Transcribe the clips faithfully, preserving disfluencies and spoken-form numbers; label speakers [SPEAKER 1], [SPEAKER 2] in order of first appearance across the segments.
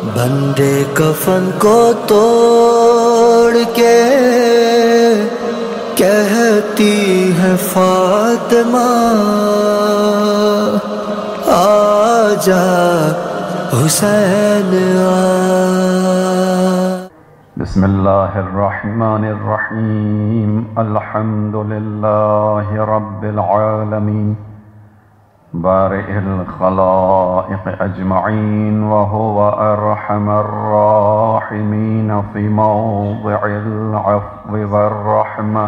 [SPEAKER 1] بندے کفن کو توڑ کے کہتی ہے فاطمہ آجا حسین آ۔
[SPEAKER 2] بسم اللہ الرحمن الرحیم الحمد للہ رب العالمین بارئ الخلائق اجمعین وهو ارحم الراحمین فی موضع العفو والرحمہ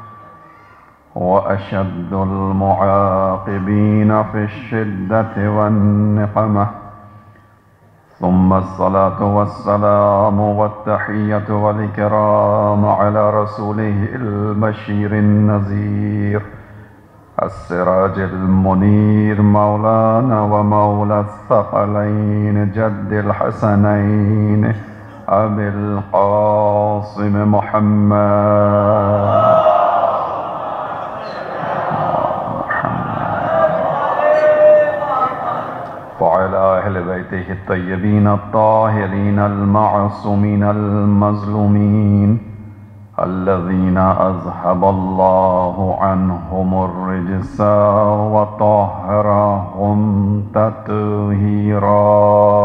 [SPEAKER 2] واشد المعاقبین فی الشدة والنقمہ ثم الصلاة والسلام والتحية والإكرام على رسوله البشير النذير السراج المنير مولانا ومولى الثقلين جد الحسنين أبي القاسم محمد وعلى أهل بيته الطيبين الطاهرين المعصومين المظلومين الذين أذهب الله عنهم الرجس وطهرهم تطهيرا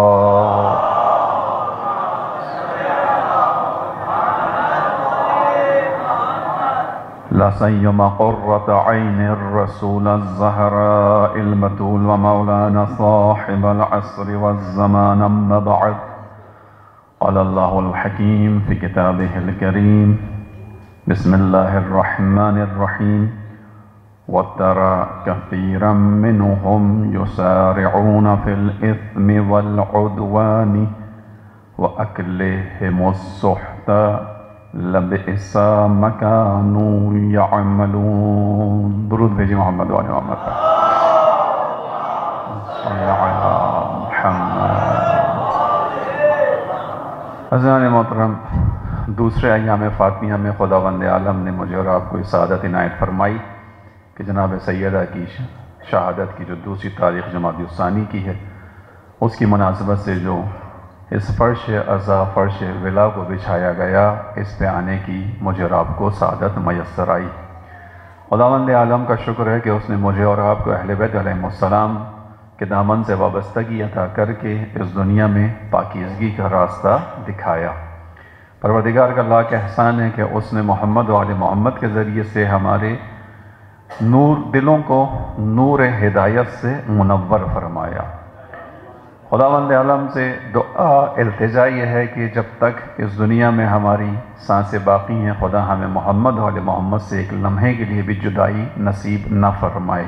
[SPEAKER 2] لا سيما قرة عين الرسول الزهراء البتول ومولانا صاحب العصر والزمان أما بعد قال الله الحكيم في كتابه الكريم بسم الله الرحمن الرحيم وترى كثيرا منهم يسارعون في الإثم والعدوان وأكلهم السحت لبئس ما كانوا يعملون درود بھیجی محمد وعلی محمد صلی علی محمد۔ عزیزان محترم، دوسرے ایام فاطمیہ میں خداوند عالم نے مجھے اور آپ کو یہ سعادت عنایت فرمائی کہ جناب سیدہ کی شہادت کی جو دوسری تاریخ جمادی الثانی کی ہے، اس کی مناسبت سے جو اس فرش عزا فرش ولا کو بچھایا گیا، اس پہ آنے کی مجھے اور آپ کو سعادت میسر آئی۔ خداوند عالم کا شکر ہے کہ اس نے مجھے اور آپ کو اہل بیت علیہ السلام کے دامن سے وابستگی عطا کر کے اس دنیا میں پاکیزگی کا راستہ دکھایا۔ پروردگار کا لاکھ احسان ہے کہ اس نے محمد و آل محمد کے ذریعے سے ہمارے نور دلوں کو نور ہدایت سے منور فرمایا۔ خداوند عالم سے دعا التجا یہ ہے کہ جب تک اس دنیا میں ہماری سانسیں باقی ہیں، خدا ہمیں محمد و آل محمد سے ایک لمحے کے لیے بھی جدائی نصیب نہ فرمائے۔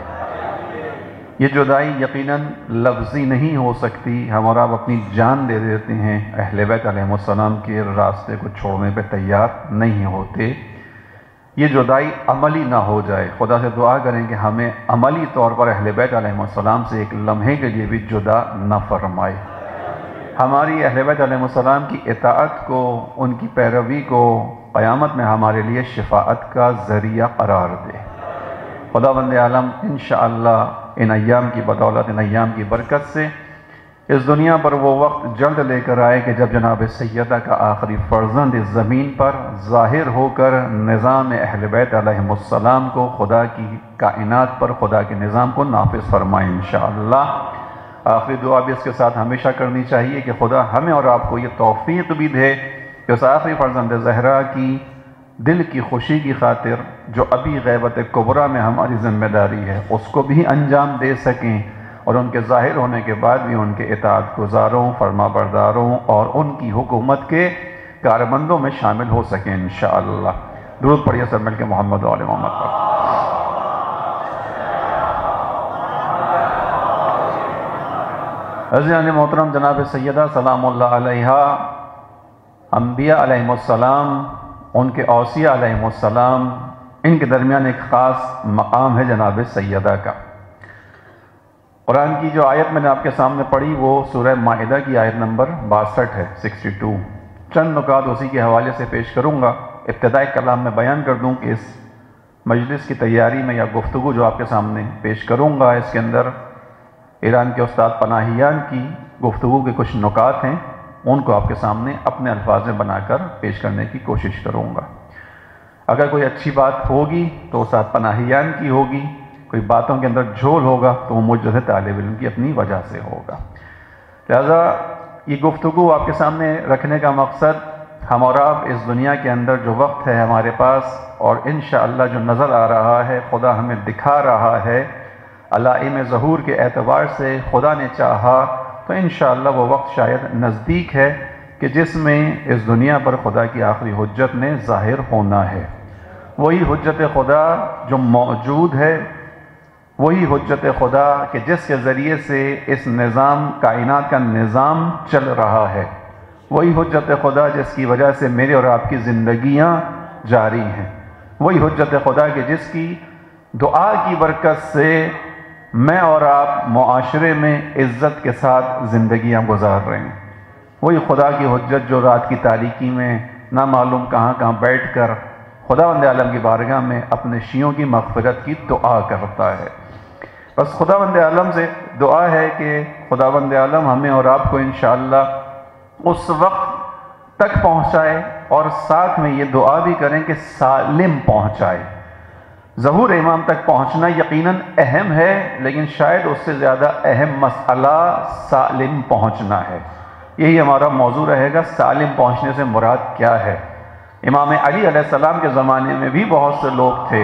[SPEAKER 2] یہ جدائی یقیناً لفظی نہیں ہو سکتی، ہم اور آپ اپنی جان دے دیتے ہیں، اہل بیت علیہ السلام کے راستے کو چھوڑنے پہ تیار نہیں ہوتے، یہ جدائی عملی نہ ہو جائے۔ خدا سے دعا کریں کہ ہمیں عملی طور پر اہل بیت علیہ السلام سے ایک لمحے کے لیے بھی جدا نہ فرمائے، ہماری اہل بیت علیہ السلام کی اطاعت کو، ان کی پیروی کو قیامت میں ہمارے لیے شفاعت کا ذریعہ قرار دے۔ خداوند عالم انشاءاللہ ان ایام کی بدولت، ان ایام کی برکت سے اس دنیا پر وہ وقت جلد لے کر آئے کہ جب جناب سیدہ کا آخری فرزند اس زمین پر ظاہر ہو کر نظام اہل بیت علیہ السلام کو، خدا کی کائنات پر خدا کے نظام کو نافذ فرمائے انشاءاللہ۔ آخری دعا بھی اس کے ساتھ ہمیشہ کرنی چاہیے کہ خدا ہمیں اور آپ کو یہ توفیق بھی دے کہ اس آخری فرزند زہرا کی دل کی خوشی کی خاطر جو ابھی غیبت کبریٰ میں ہماری ذمہ داری ہے، اس کو بھی انجام دے سکیں، اور ان کے ظاہر ہونے کے بعد بھی ان کے اطاعت گزاروں، فرما برداروں اور ان کی حکومت کے کارمندوں میں شامل ہو سکیں انشاءاللہ۔ درود پڑھیے سب مل کے محمد و آل محمد پر۔ عزیزان محترم، جناب سیدہ سلام اللہ علیہا، انبیاء علیہ السلام، ان کے اوصیاء علیہ السلام، ان کے درمیان ایک خاص مقام ہے جناب سیدہ کا۔ قرآن کی جو آیت میں نے آپ کے سامنے پڑھی وہ سورہ مائدہ کی آیت نمبر باسٹھ ہے، سکسٹی ٹو۔ چند نکات اسی کے حوالے سے پیش کروں گا۔ ابتدائی کلام میں بیان کر دوں کہ اس مجلس کی تیاری میں یا گفتگو جو آپ کے سامنے پیش کروں گا، اس کے اندر ایران کے استاد پناہیان کی گفتگو کے کچھ نکات ہیں ان کو آپ کے سامنے اپنے الفاظ میں بنا کر پیش کرنے کی کوشش کروں گا۔ اگر کوئی اچھی بات ہوگی تو ساتھ پناہیان کی ہوگی، کوئی باتوں کے اندر جھول ہوگا تو وہ مجھ جیسے طالب علم کی اپنی وجہ سے ہوگا۔ لہذا یہ گفتگو آپ کے سامنے رکھنے کا مقصد، ہم اور آپ اس دنیا کے اندر جو وقت ہے ہمارے پاس، اور انشاءاللہ جو نظر آ رہا ہے، خدا ہمیں دکھا رہا ہے، علائم ظہور کے اعتبار سے خدا نے چاہا تو انشاءاللہ وہ وقت شاید نزدیک ہے کہ جس میں اس دنیا پر خدا کی آخری حجت نے ظاہر ہونا ہے۔ وہی حجت خدا جو موجود ہے، وہی حجت خدا کہ جس کے ذریعے سے اس نظام کائنات کا نظام چل رہا ہے، وہی حجت خدا جس کی وجہ سے میرے اور آپ کی زندگیاں جاری ہیں، وہی حجت خدا کہ جس کی دعا کی برکت سے میں اور آپ معاشرے میں عزت کے ساتھ زندگیاں گزار رہے ہیں، وہی خدا کی حجت جو رات کی تاریکی میں نہ معلوم کہاں کہاں بیٹھ کر خداوند عالم کی بارگاہ میں اپنے شیعوں کی مغفرت کی دعا کرتا ہے۔ بس خداوند عالم سے دعا ہے کہ خداوند عالم ہمیں اور آپ کو انشاءاللہ اس وقت تک پہنچائے، اور ساتھ میں یہ دعا بھی کریں کہ سالم پہنچائے۔ ظہور امام تک پہنچنا یقیناً اہم ہے، لیکن شاید اس سے زیادہ اہم مسئلہ سالم پہنچنا ہے۔ یہی ہمارا موضوع رہے گا، سالم پہنچنے سے مراد کیا ہے۔ امام علی علیہ السلام کے زمانے میں بھی بہت سے لوگ تھے،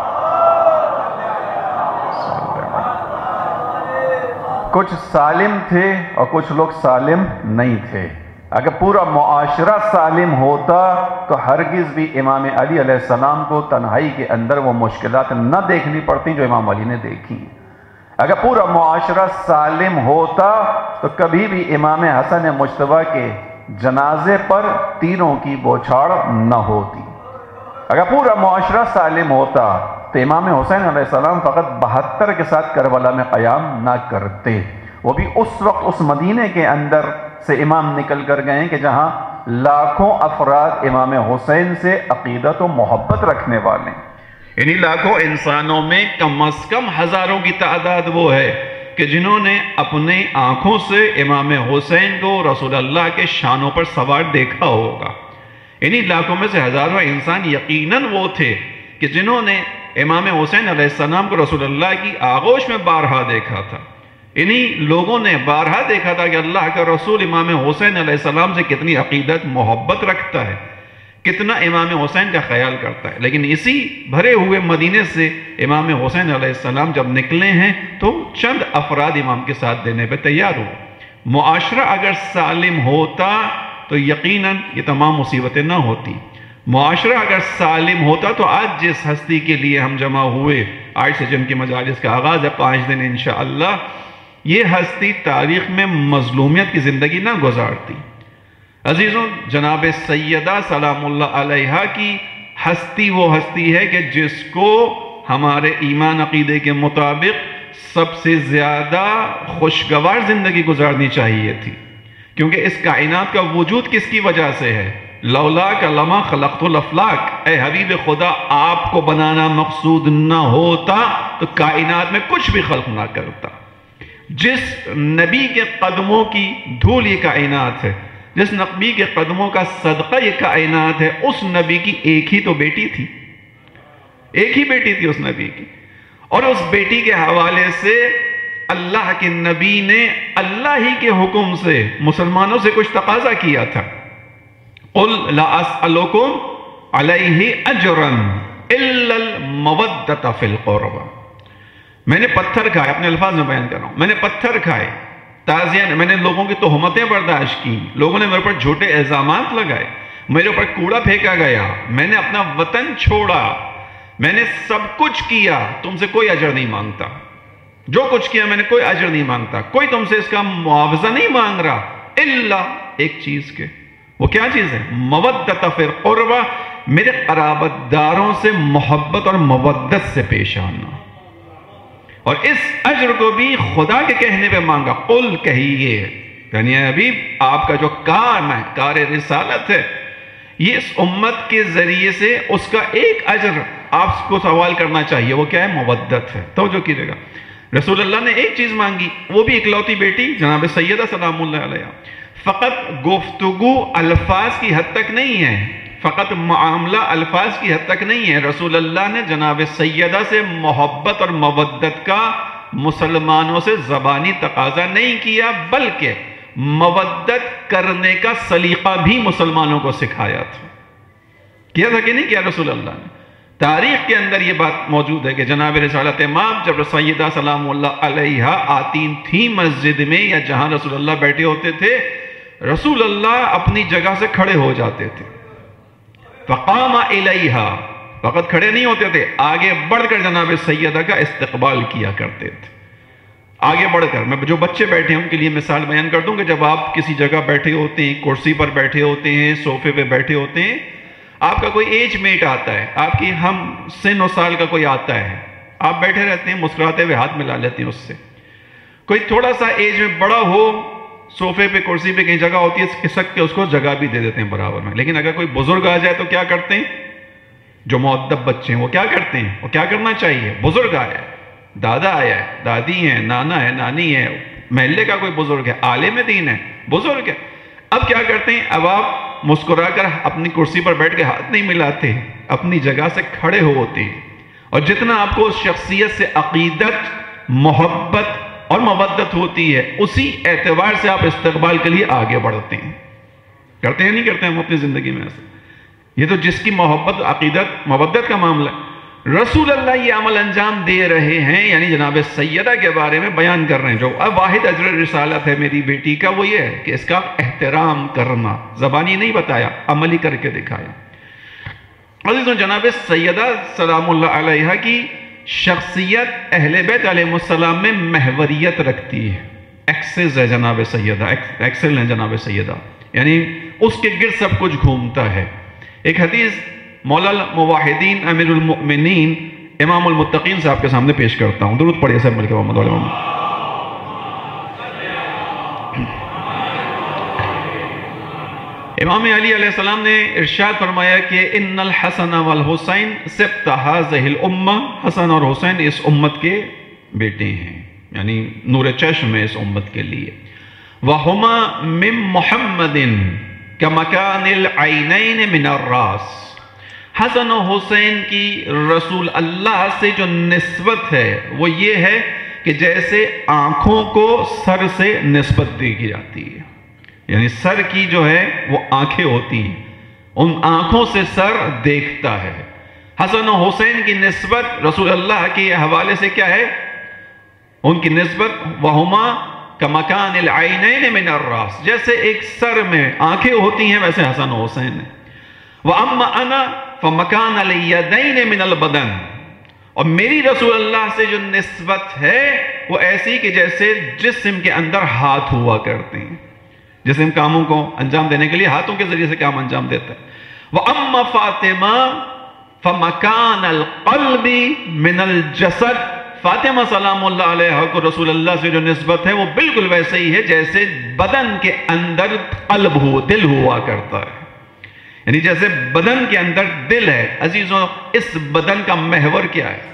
[SPEAKER 2] کچھ سالم تھے اور کچھ لوگ سالم نہیں تھے۔ اگر پورا معاشرہ سالم ہوتا تو ہرگز بھی امام علی علیہ السلام کو تنہائی کے اندر وہ مشکلات نہ دیکھنی پڑتی جو امام علی نے دیکھی۔ اگر پورا معاشرہ سالم ہوتا تو کبھی بھی امام حسن مجتبیٰ کے جنازے پر تیروں کی بوچھاڑ نہ ہوتی۔ اگر پورا معاشرہ سالم ہوتا تو امام حسین علیہ السلام فقط بہتر کے ساتھ کربلا میں قیام نہ کرتے، وہ بھی اس وقت اس مدینے کے اندر سے امام نکل کر گئے کہ جہاں لاکھوں افراد امام حسین سے عقیدت و محبت رکھنے والے،
[SPEAKER 3] انہی لاکھوں انسانوں میں کم از کم ہزاروں کی تعداد وہ ہے کہ جنہوں نے اپنے آنکھوں سے امام حسین کو رسول اللہ کے شانوں پر سوار دیکھا ہوگا۔ انہی لاکھوں میں سے ہزاروں انسان یقیناً وہ تھے کہ جنہوں نے امام حسین علیہ السلام کو رسول اللہ کی آغوش میں بارہا دیکھا تھا۔ انہی لوگوں نے بارہا دیکھا تھا کہ اللہ کا رسول امام حسین علیہ السلام سے کتنی عقیدت محبت رکھتا ہے، کتنا امام حسین کا خیال کرتا ہے۔ لیکن اسی بھرے ہوئے مدینے سے امام حسین علیہ السلام جب نکلے ہیں تو چند افراد امام کے ساتھ دینے پہ تیار ہوئے۔ معاشرہ اگر سالم ہوتا تو یقیناً یہ تمام مصیبتیں نہ ہوتی۔ معاشرہ اگر سالم ہوتا تو آج جس ہستی کے لیے ہم جمع ہوئے، آج سے جن کی مجالس کا آغاز ہے پانچ دن انشاءاللہ، یہ ہستی تاریخ میں مظلومیت کی زندگی نہ گزارتی۔ عزیزوں، جناب سیدہ سلام اللہ علیہا کی ہستی وہ ہستی ہے کہ جس کو ہمارے ایمان عقیدے کے مطابق سب سے زیادہ خوشگوار زندگی گزارنی چاہیے تھی، کیونکہ اس کائنات کا وجود کس کی وجہ سے ہے؟ لولاک لما خلقت الافلاک، اے حبیب خدا آپ کو بنانا مقصود نہ ہوتا تو کائنات میں کچھ بھی خلق نہ کرتا۔ جس نبی کے قدموں کی دھول یہ کائنات ہے، جس نبی کے قدموں کا صدقہ یہ کائنات ہے، اس نبی کی ایک ہی تو بیٹی تھی، ایک ہی بیٹی تھی اس نبی کی، اور اس بیٹی کے حوالے سے اللہ کے نبی نے اللہ ہی کے حکم سے مسلمانوں سے کچھ تقاضا کیا تھا۔ قُلْ لَا أَسْأَلُكُمْ عَلَيْهِ أَجْرًا إِلَّا الْمَوَدَّةَ فِي الْقُرْبَى۔ میں نے پتھر کھائے، اپنے الفاظ میں بیان کر رہا ہوں، میں نے پتھر کھائے، تازیاں، میں نے لوگوں کی تہمتیں برداشت کی، لوگوں نے میرے پر جھوٹے الزامات لگائے، میرے اوپر کوڑا پھینکا گیا، میں نے اپنا وطن چھوڑا، میں نے سب کچھ کیا، تم سے کوئی اجر نہیں مانگتا، جو کچھ کیا میں نے کوئی اجر نہیں مانگتا، کوئی تم سے اس کا معاوضہ نہیں مانگ رہا، الا ایک چیز کے، وہ کیا چیز ہے؟ مودت فی القربہ، میرے قرابت داروں سے محبت اور مودت سے پیش آنا، اور اس اجر کو بھی خدا کے کہنے پہ مانگا۔ قل کہیے، یعنی اے حبیب آپ کا جو کام ہے، کار رسالت ہے، یہ اس امت کے ذریعے سے اس کا ایک اجر آپ کو سوال کرنا چاہیے، وہ کیا ہے؟ مودت ہے۔ توجہ کیجئے گا، رسول اللہ نے ایک چیز مانگی، وہ بھی اکلوتی بیٹی جناب سیدہ سلام اللہ علیہ، فقط گفتگو الفاظ کی حد تک نہیں ہے، فقط معاملہ الفاظ کی حد تک نہیں ہے. رسول اللہ نے جناب سیدہ سے محبت اور مودت کا مسلمانوں سے زبانی تقاضا نہیں کیا، بلکہ مودت کرنے کا سلیقہ بھی مسلمانوں کو سکھایا تھا. کیا تھا کہ نہیں کیا رسول اللہ نے؟ تاریخ کے اندر یہ بات موجود ہے کہ جناب رسالت امام جب سیدہ سلام اللہ علیہ آتی تھیں مسجد میں یا جہاں رسول اللہ بیٹھے ہوتے تھے، رسول اللہ اپنی جگہ سے کھڑے ہو جاتے تھے. فقام الیہا، فقط کھڑے نہیں ہوتے تھے، آگے بڑھ کر جناب سیدہ کا استقبال کیا کرتے تھے. آگے بڑھ کر، میں جو بچے بیٹھے ہیں ان کے لیے مثال بیان کر دوں کہ جب آپ کسی جگہ بیٹھے ہوتے ہیں، کرسی پر بیٹھے ہوتے ہیں، صوفے پہ بیٹھے ہوتے ہیں، آپ کا کوئی ایج میٹ آتا ہے، آپ کی ہم سن و سال کا کوئی آتا ہے، آپ بیٹھے رہتے ہیں، مسکراتے ہوئے ہاتھ ملا لیتے ہیں اس سے. کوئی تھوڑا سا ایج میں بڑا ہو، صوفے پہ کرسی پہ کہیں جگہ ہوتی ہے، کھسک کے اس کو جگہ بھی دے دیتے ہیں برابر میں. لیکن اگر کوئی بزرگ آ جائے تو کیا کرتے ہیں؟ جو مؤدب بچے ہیں وہ کیا کرتے ہیں؟ وہ کیا کرنا چاہیے؟ بزرگ آیا ہے، دادا آیا ہے، دادی ہے، نانا ہے، نانی ہے، محلے کا کوئی بزرگ ہے، عالم دین ہے، بزرگ ہے. اب کیا کرتے ہیں؟ اب آپ مسکرا کر اپنی کرسی پر بیٹھ کے ہاتھ نہیں ملاتے، اپنی جگہ سے کھڑے ہوتے ہیں. اور جتنا آپ کو اس شخصیت سے عقیدت، محبت اور مودت ہوتی ہے، اسی اعتبار سے آپ استقبال کے لیے آگے بڑھتے ہیں. کرتے ہیں نہیں کرتے ہیں ہم اپنی زندگی میں ایسے؟ یہ تو جس کی محبت، عقیدت، مودت کا معاملہ ہے. رسول اللہ یہ عمل انجام دے رہے ہیں، یعنی جناب سیدہ کے بارے میں بیان کر رہے ہیں. جو اب واحد اجر رسالت ہے میری بیٹی کا وہ یہ ہے کہ اس کا احترام کرنا، زبانی نہیں بتایا، عملی کر کے دکھایا. عزیزوں، جناب سیدہ سلام اللہ علیہ کی شخصیت اہل بیت علیہ السلام میں محوریت رکھتی ہے. ایکسس ہے جناب سیدہ، ایکسل ہے جناب سیدہ، یعنی اس کے گرد سب کچھ گھومتا ہے. ایک حدیث مولا الموحدین امیر المؤمنین امام المتقین صاحب کے سامنے پیش کرتا ہوں. درود پڑھیے سب مل کے محمد علیہ وسلم. امام علی علیہ السلام نے ارشاد فرمایا کہ ان الحسن والحسین سبط هذه الامہ، حسن اور حسین اس امت کے بیٹے ہیں، یعنی نور چشم ہے اس امت کے لیے. وَهُمَا مِن مُحَمَّدٍ كَمَكَانِ الْعَيْنَيْنِ مِنَ الرَّاسِ. حسن و حسین کی رسول اللہ سے جو نسبت ہے وہ یہ ہے کہ جیسے آنکھوں کو سر سے نسبت دی جاتی ہے، یعنی سر کی جو ہے وہ آنکھیں ہوتی ہیں، ان آنکھوں سے سر دیکھتا ہے. حسن و حسین کی نسبت رسول اللہ کے حوالے سے کیا ہے؟ ان کی نسبت وَهُمَا كَمَكَانِ الْعَيْنَيْنِ مِنَ الرَّاسِ، جیسے ایک سر میں آنکھیں ہوتی ہیں ویسے حسن و حسین ہیں. وَأَمَّا أَنَا فَمَكَانَ الْيَدَيْنِ مِنَ الْبَدَنِ، اور میری رسول اللہ سے جو نسبت ہے وہ ایسی کہ جیسے جسم کے اندر ہاتھ ہوا کرتے ہیں، جسم کاموں کو انجام دینے کے لیے ہاتھوں کے ذریعے سے کام انجام دیتا ہے. وَأَمَّا فَاطِمَةَ فَمَكَانَ الْقَلْبِ مِنَ الْجَسَدِ، فاطمہ سلام اللہ علیہ کو رسول اللہ سے جو نسبت ہے وہ بالکل ویسے ہی ہے جیسے بدن کے اندر قلب ہو، دل ہوا کرتا ہے، یعنی جیسے بدن کے اندر دل ہے. عزیزوں، اس بدن کا محور کیا ہے؟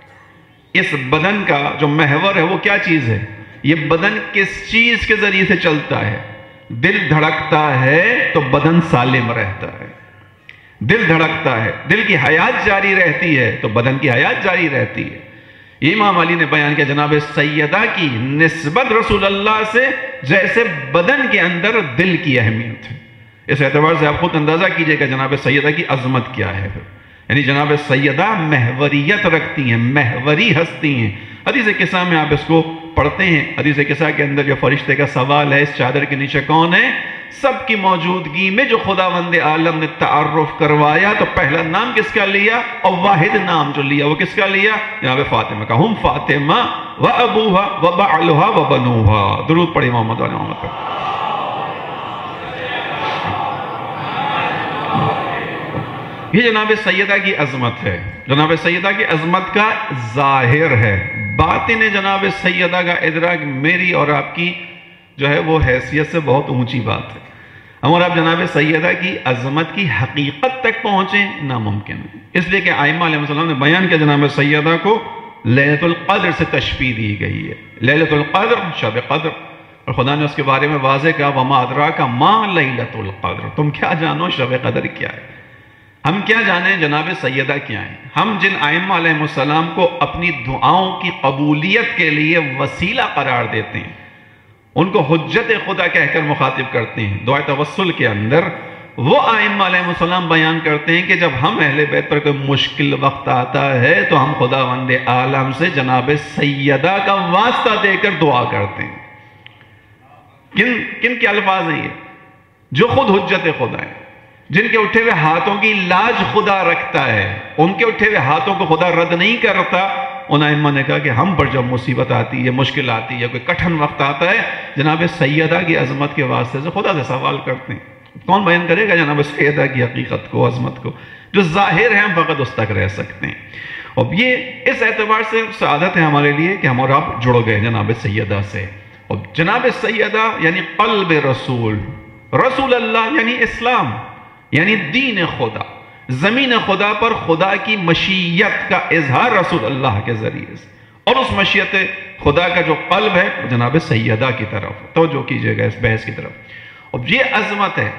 [SPEAKER 3] اس بدن کا جو محور ہے وہ کیا چیز ہے؟ یہ بدن کس چیز کے ذریعے سے چلتا ہے؟ دل دھڑکتا ہے تو بدن سالم رہتا ہے. دل دھڑکتا ہے، دل کی حیات جاری رہتی ہے تو بدن کی حیات جاری رہتی ہے. یہ امام علی نے بیان کیا جناب سیدہ کی نسبت رسول اللہ سے جیسے بدن کے اندر دل کی اہمیت ہے. اس اعتبار سے آپ خود اندازہ کیجئے کہ جناب سیدہ کی عظمت کیا ہے. یعنی جناب سیدہ محوریت رکھتی ہیں، محوری ہستی ہیں. حدیث قصہ میں آپ اس کو پڑھتے ہیں. حدیث قصہ کے اندر جو فرشتے کا سوال ہے اس چادر کے نیچے کون ہے، سب کی موجودگی میں جو خداوند عالم نے تعارف کروایا تو پہلا نام کس کا لیا اور واحد نام جو لیا وہ کس کا لیا؟ جناب فاطمہ کا. ہم فاطمہ و ابوہا و بعلہا و بنوہا. درود پڑھی محمد علیہ محمد پر. یہ جناب سیدہ کی عظمت ہے، جناب سیدہ کی عظمت کا ظاہر ہے. باطن جناب سیدہ کا ادراک میری اور آپ کی جو ہے وہ حیثیت سے بہت اونچی بات ہے. ہم اور آپ جناب سیدہ کی عظمت کی حقیقت تک پہنچیں ناممکن ہے. اس لیے کہ ائمہ علیہ السلام نے بیان کیا جناب سیدہ کو لیلۃ القدر سے تشبیہ دی گئی ہے. لیلۃ القدر شب قدر، اور خدا نے اس کے بارے میں واضح کہا وما ادراک ما لیلۃ القدر، تم کیا جانو شب قدر کیا ہے۔ ہم کیا جانیں جناب سیدہ کیا ہیں؟ ہم جن ائمہ علیہ السلام کو اپنی دعاؤں کی قبولیت کے لیے وسیلہ قرار دیتے ہیں، ان کو حجت خدا کہہ کر مخاطب کرتے ہیں، دعا توسل کے اندر وہ ائمہ علیہ السلام بیان کرتے ہیں کہ جب ہم اہل بیت پر کوئی مشکل وقت آتا ہے تو ہم خداوند عالم سے جناب سیدہ کا واسطہ دے کر دعا کرتے ہیں۔ کن کن کے الفاظ ہیں یہ؟ جو خود حجت خدا ہے، جن کے اٹھے ہوئے ہاتھوں کی لاج خدا رکھتا ہے، ان کے اٹھے ہوئے ہاتھوں کو خدا رد نہیں کرتا۔ ان ائمہ نے کہا کہ ہم پر جب مصیبت آتی ہے، مشکل آتی ہے، کوئی کٹھن وقت آتا ہے، جناب سیدہ کی عظمت کے واسطے سے خدا سے سوال کرتے ہیں۔ کون بیان کرے گا جناب سیدہ کی حقیقت کو، عظمت کو؟ جو ظاہر ہے ہم فقط اس تک رہ سکتے ہیں۔ اور یہ اس اعتبار سے سعادت ہے ہمارے لیے کہ ہم اور آپ جڑ گئے جناب سیدہ سے۔ اور جناب سیدہ یعنی قلب رسول، رسول اللہ یعنی اسلام، یعنی دین خدا، زمین خدا پر خدا کی مشیت کا اظہار رسول اللہ کے ذریعے سے، اور اس مشیت خدا کا جو قلب ہے جناب سیدہ کی طرف توجہ کیجئے گا اس بحث کی طرف۔ اب یہ عظمت ہے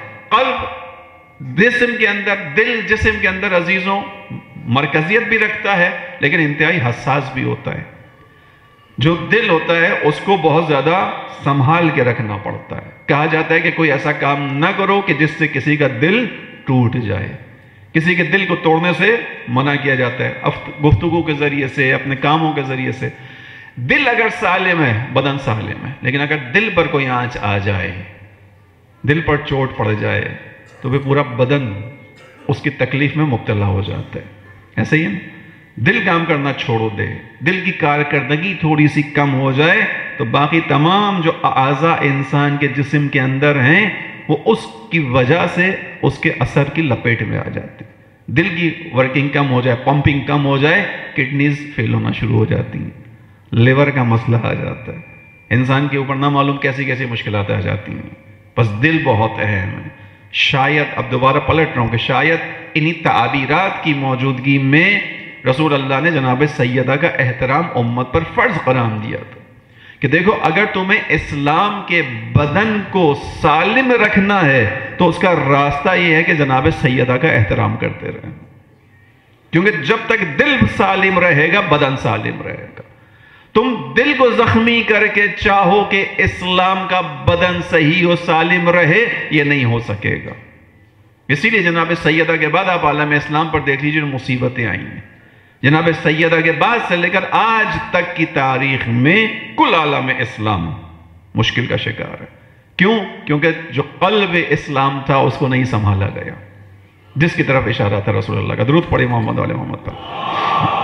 [SPEAKER 3] قلب جسم کے اندر، دل جسم کے اندر عزیزوں مرکزیت بھی رکھتا ہے لیکن انتہائی حساس بھی ہوتا ہے۔ جو دل ہوتا ہے اس کو بہت زیادہ سنبھال کے رکھنا پڑتا ہے۔ کہا جاتا ہے کہ کوئی ایسا کام نہ کرو کہ جس سے کسی کا دل ٹوٹ جائے، کسی کے دل کو توڑنے سے منع کیا جاتا ہے گفتگو کے ذریعے سے، اپنے کاموں کے ذریعے سے۔ دل اگر سالم ہے بدن سالم ہے، لیکن اگر دل پر کوئی آنچ آ جائے، دل پر چوٹ پڑ جائے تو وہ پورا بدن اس کی تکلیف میں مبتلا ہو جاتا ہے۔ ایسے ہی ہے، دل کام کرنا چھوڑ دے، دل کی کارکردگی تھوڑی سی کم ہو جائے تو باقی تمام جو اعضاء انسان کے جسم کے اندر ہیں وہ اس کی وجہ سے اس کے اثر کی لپیٹ میں آ جاتے ہیں۔ دل کی ورکنگ کم ہو جائے، پمپنگ کم ہو جائے، کڈنیز فیل ہونا شروع ہو جاتی ہیں، لیور کا مسئلہ آ جاتا ہے، انسان کے اوپر نہ معلوم کیسی کیسی مشکلات آ جاتی ہیں۔ بس دل بہت اہم ہے۔ شاید اب دوبارہ پلٹ رہا ہوں کہ شاید انہی تعبیرات کی موجودگی میں رسول اللہ نے جناب سیدہ کا احترام امت پر فرض قرار دیا تھا کہ دیکھو اگر تمہیں اسلام کے بدن کو سالم رکھنا ہے تو اس کا راستہ یہ ہے کہ جناب سیدہ کا احترام کرتے رہیں، کیونکہ جب تک دل سالم رہے گا بدن سالم رہے گا۔ تم دل کو زخمی کر کے چاہو کہ اسلام کا بدن صحیح و سالم رہے، یہ نہیں ہو سکے گا۔ اسی لیے جناب سیدہ کے بعد آپ عالم اسلام پر دیکھ لیجیے مصیبتیں آئی ہیں۔ جناب سیدہ کے بعد سے لے کر آج تک کی تاریخ میں کل عالم اسلام مشکل کا شکار ہے۔ کیوں؟ کیونکہ جو قلب اسلام تھا اس کو نہیں سنبھالا گیا، جس کی طرف اشارہ تھا رسول اللہ کا۔ درود پڑھیں محمد علیہ محمد پر۔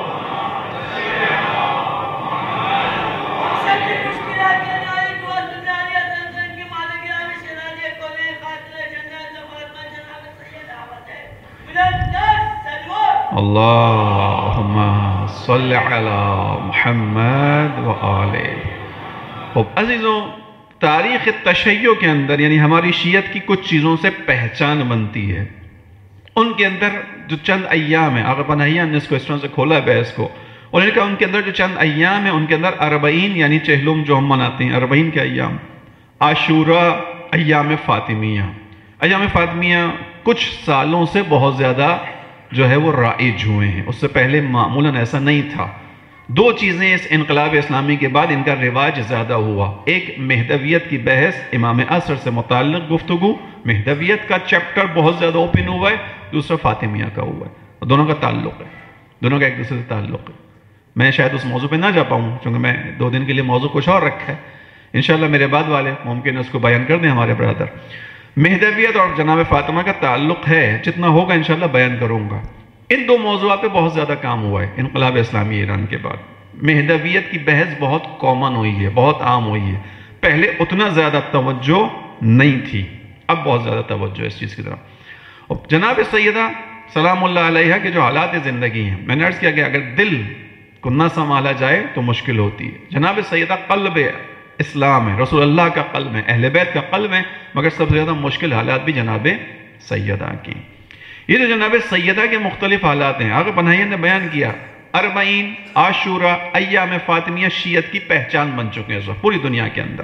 [SPEAKER 3] اللہم صلی علی محمد و آلہ۔ اب عزیزوں، تاریخ تشیع کے اندر یعنی ہماری شیعت کی کچھ چیزوں سے پہچان بنتی ہے۔ ان کے اندر جو چند ایام ہیں، آقا پناہیان نے اس کو اس طرح سے کھولا ہے بحث کو، انہوں نے کہا ان کے اندر جو چند ایام ہیں ان کے اندر اربعین یعنی چہلم جو ہم مناتے ہیں، اربعین کے ایام، عاشوراء، ایام فاطمیہ۔ ایام فاطمیہ کچھ سالوں سے بہت زیادہ جو ہے وہ رائج ہوئے ہیں، اس سے پہلے معمولاً ایسا نہیں تھا۔ دو چیزیں اس انقلاب اسلامی کے بعد ان کا رواج زیادہ ہوا، ایک مہدویت کی بحث، امام عصر سے متعلق گفتگو، مہدویت کا چیپٹر بہت زیادہ اوپن ہوا ہے، دوسرا فاطمیہ کا ہوا ہے، دونوں کا تعلق ہے، دونوں کا ایک دوسرے سے تعلق ہے۔ میں شاید اس موضوع پہ نہ جا پاؤں چونکہ میں دو دن کے لیے موضوع کچھ اور رکھا ہے، انشاءاللہ میرے بعد والے ممکن ہے اس کو بیان کر دیں ہمارے برادر۔ مہدویت اور جناب فاطمہ کا تعلق ہے، جتنا ہوگا انشاءاللہ بیان کروں گا۔ ان دو موضوعات پہ بہت زیادہ کام ہوا ہے انقلاب اسلامی ایران کے بعد۔ مہدویت کی بحث بہت کامن ہوئی ہے، بہت عام ہوئی ہے، پہلے اتنا زیادہ توجہ نہیں تھی، اب بہت زیادہ توجہ ہے اس چیز کی طرف۔ اور جناب سیدہ سلام اللہ علیہ کے جو حالات زندگی ہیں، میں نے عرض کیا کہ اگر دل کو نہ سنبھالا جائے تو مشکل ہوتی ہے۔ جناب سیدہ قلب اسلام ہے، رسول اللہ کا قلب ہے، اہل بیت کا قلب ہے، مگر سب سے زیادہ مشکل حالات بھی جناب سیدہ کی۔ یہ جو جناب سیدہ کے مختلف حالات ہیں، آقا پناہیان نے بیان کیا، اربعین، عاشوراء، ایام فاطمیہ شیعت کی پہچان بن چکے ہیں اس وقت پوری دنیا کے اندر۔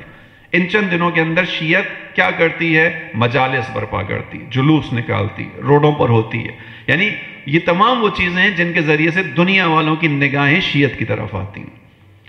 [SPEAKER 3] ان چند دنوں کے اندر شیعت کیا کرتی ہے؟ مجالس برپا کرتی ہے، جلوس نکالتی ہے، روڈوں پر ہوتی ہے. یعنی یہ تمام وہ چیزیں ہیں جن کے ذریعے سے دنیا والوں کی نگاہیں شیعت کی طرف آتی ہیں.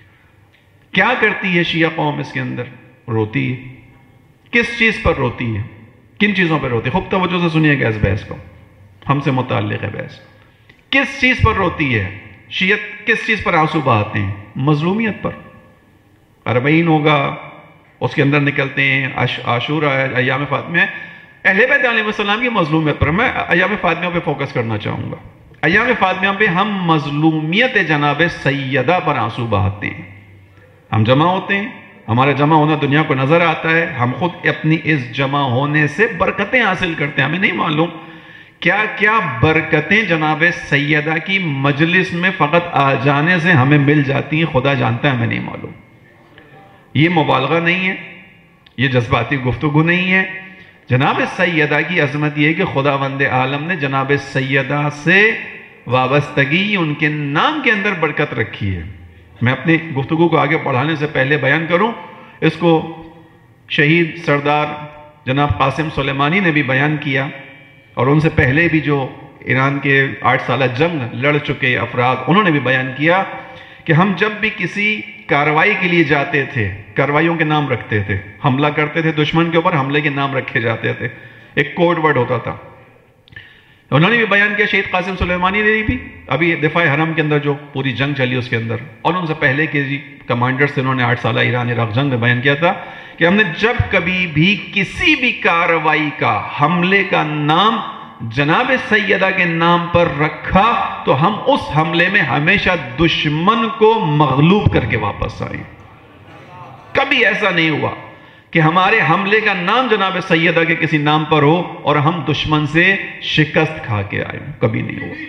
[SPEAKER 3] کیا کرتی ہے شیعہ قوم اس کے اندر؟ روتی ہے. کس چیز پر روتی ہے؟ کن چیزوں پر روتی ہے؟ خوب توجہ سے سنیے گا اس بحث کو، ہم سے متعلق ہے بحث. کس چیز پر روتی ہے شیعت؟ کس چیز پر آنسو بہاتے ہیں؟ مظلومیت پر. اربعین ہوگا، اس کے اندر نکلتے ہیں، عاشورہ ہے، ایام فاطمہ ہے. اہل بیت علیہ السلام کی مظلومیت پر میں ایام فاطمہ پہ فوکس کرنا چاہوں گا. ایام فاطمہ پہ ہم مظلومیت جناب سیدہ پر آنسو بہاتے ہیں. ہم جمع ہوتے ہیں، ہمارا جمع ہونا دنیا کو نظر آتا ہے، ہم خود اپنی اس جمع ہونے سے برکتیں حاصل کرتے ہیں. ہمیں نہیں معلوم کیا کیا برکتیں جناب سیدہ کی مجلس میں فقط آ جانے سے ہمیں مل جاتی ہیں، خدا جانتا ہے، ہمیں نہیں معلوم. یہ مبالغہ نہیں ہے، یہ جذباتی گفتگو نہیں ہے. جناب سیدہ کی عظمت یہ ہے کہ خداوند عالم نے جناب سیدہ سے وابستگی ان کے نام کے اندر برکت رکھی ہے. میں اپنی گفتگو کو آگے بڑھانے سے پہلے بیان کروں، اس کو شہید سردار جناب قاسم سلیمانی نے بھی بیان کیا، اور ان سے پہلے بھی جو ایران کے آٹھ سالہ جنگ لڑ چکے افراد انہوں نے بھی بیان کیا کہ ہم جب بھی کسی کارروائی کے لیے جاتے تھے، کارروائیوں کے نام رکھتے تھے، حملہ کرتے تھے دشمن کے اوپر، حملے کے نام رکھے جاتے تھے، ایک کوڈ ورڈ ہوتا تھا. انہوں نے بھی بیان کیا، شہید قاسم سلیمانی نے بھی ابھی دفاع حرم کے اندر جو پوری جنگ چلی اس کے اندر، اور ان سے پہلے کے جی کمانڈرز انہوں نے آٹھ سالہ ایران عراق جنگ میں بیان کیا تھا کہ ہم نے جب کبھی بھی کسی بھی کارروائی کا، حملے کا نام جناب سیدہ کے نام پر رکھا تو ہم اس حملے میں ہمیشہ دشمن کو مغلوب کر کے واپس آئے. کبھی ایسا نہیں ہوا کہ ہمارے حملے کا نام جناب سیدہ کے کسی نام پر ہو اور ہم دشمن سے شکست کھا کے آئے. کبھی نہیں ہوا.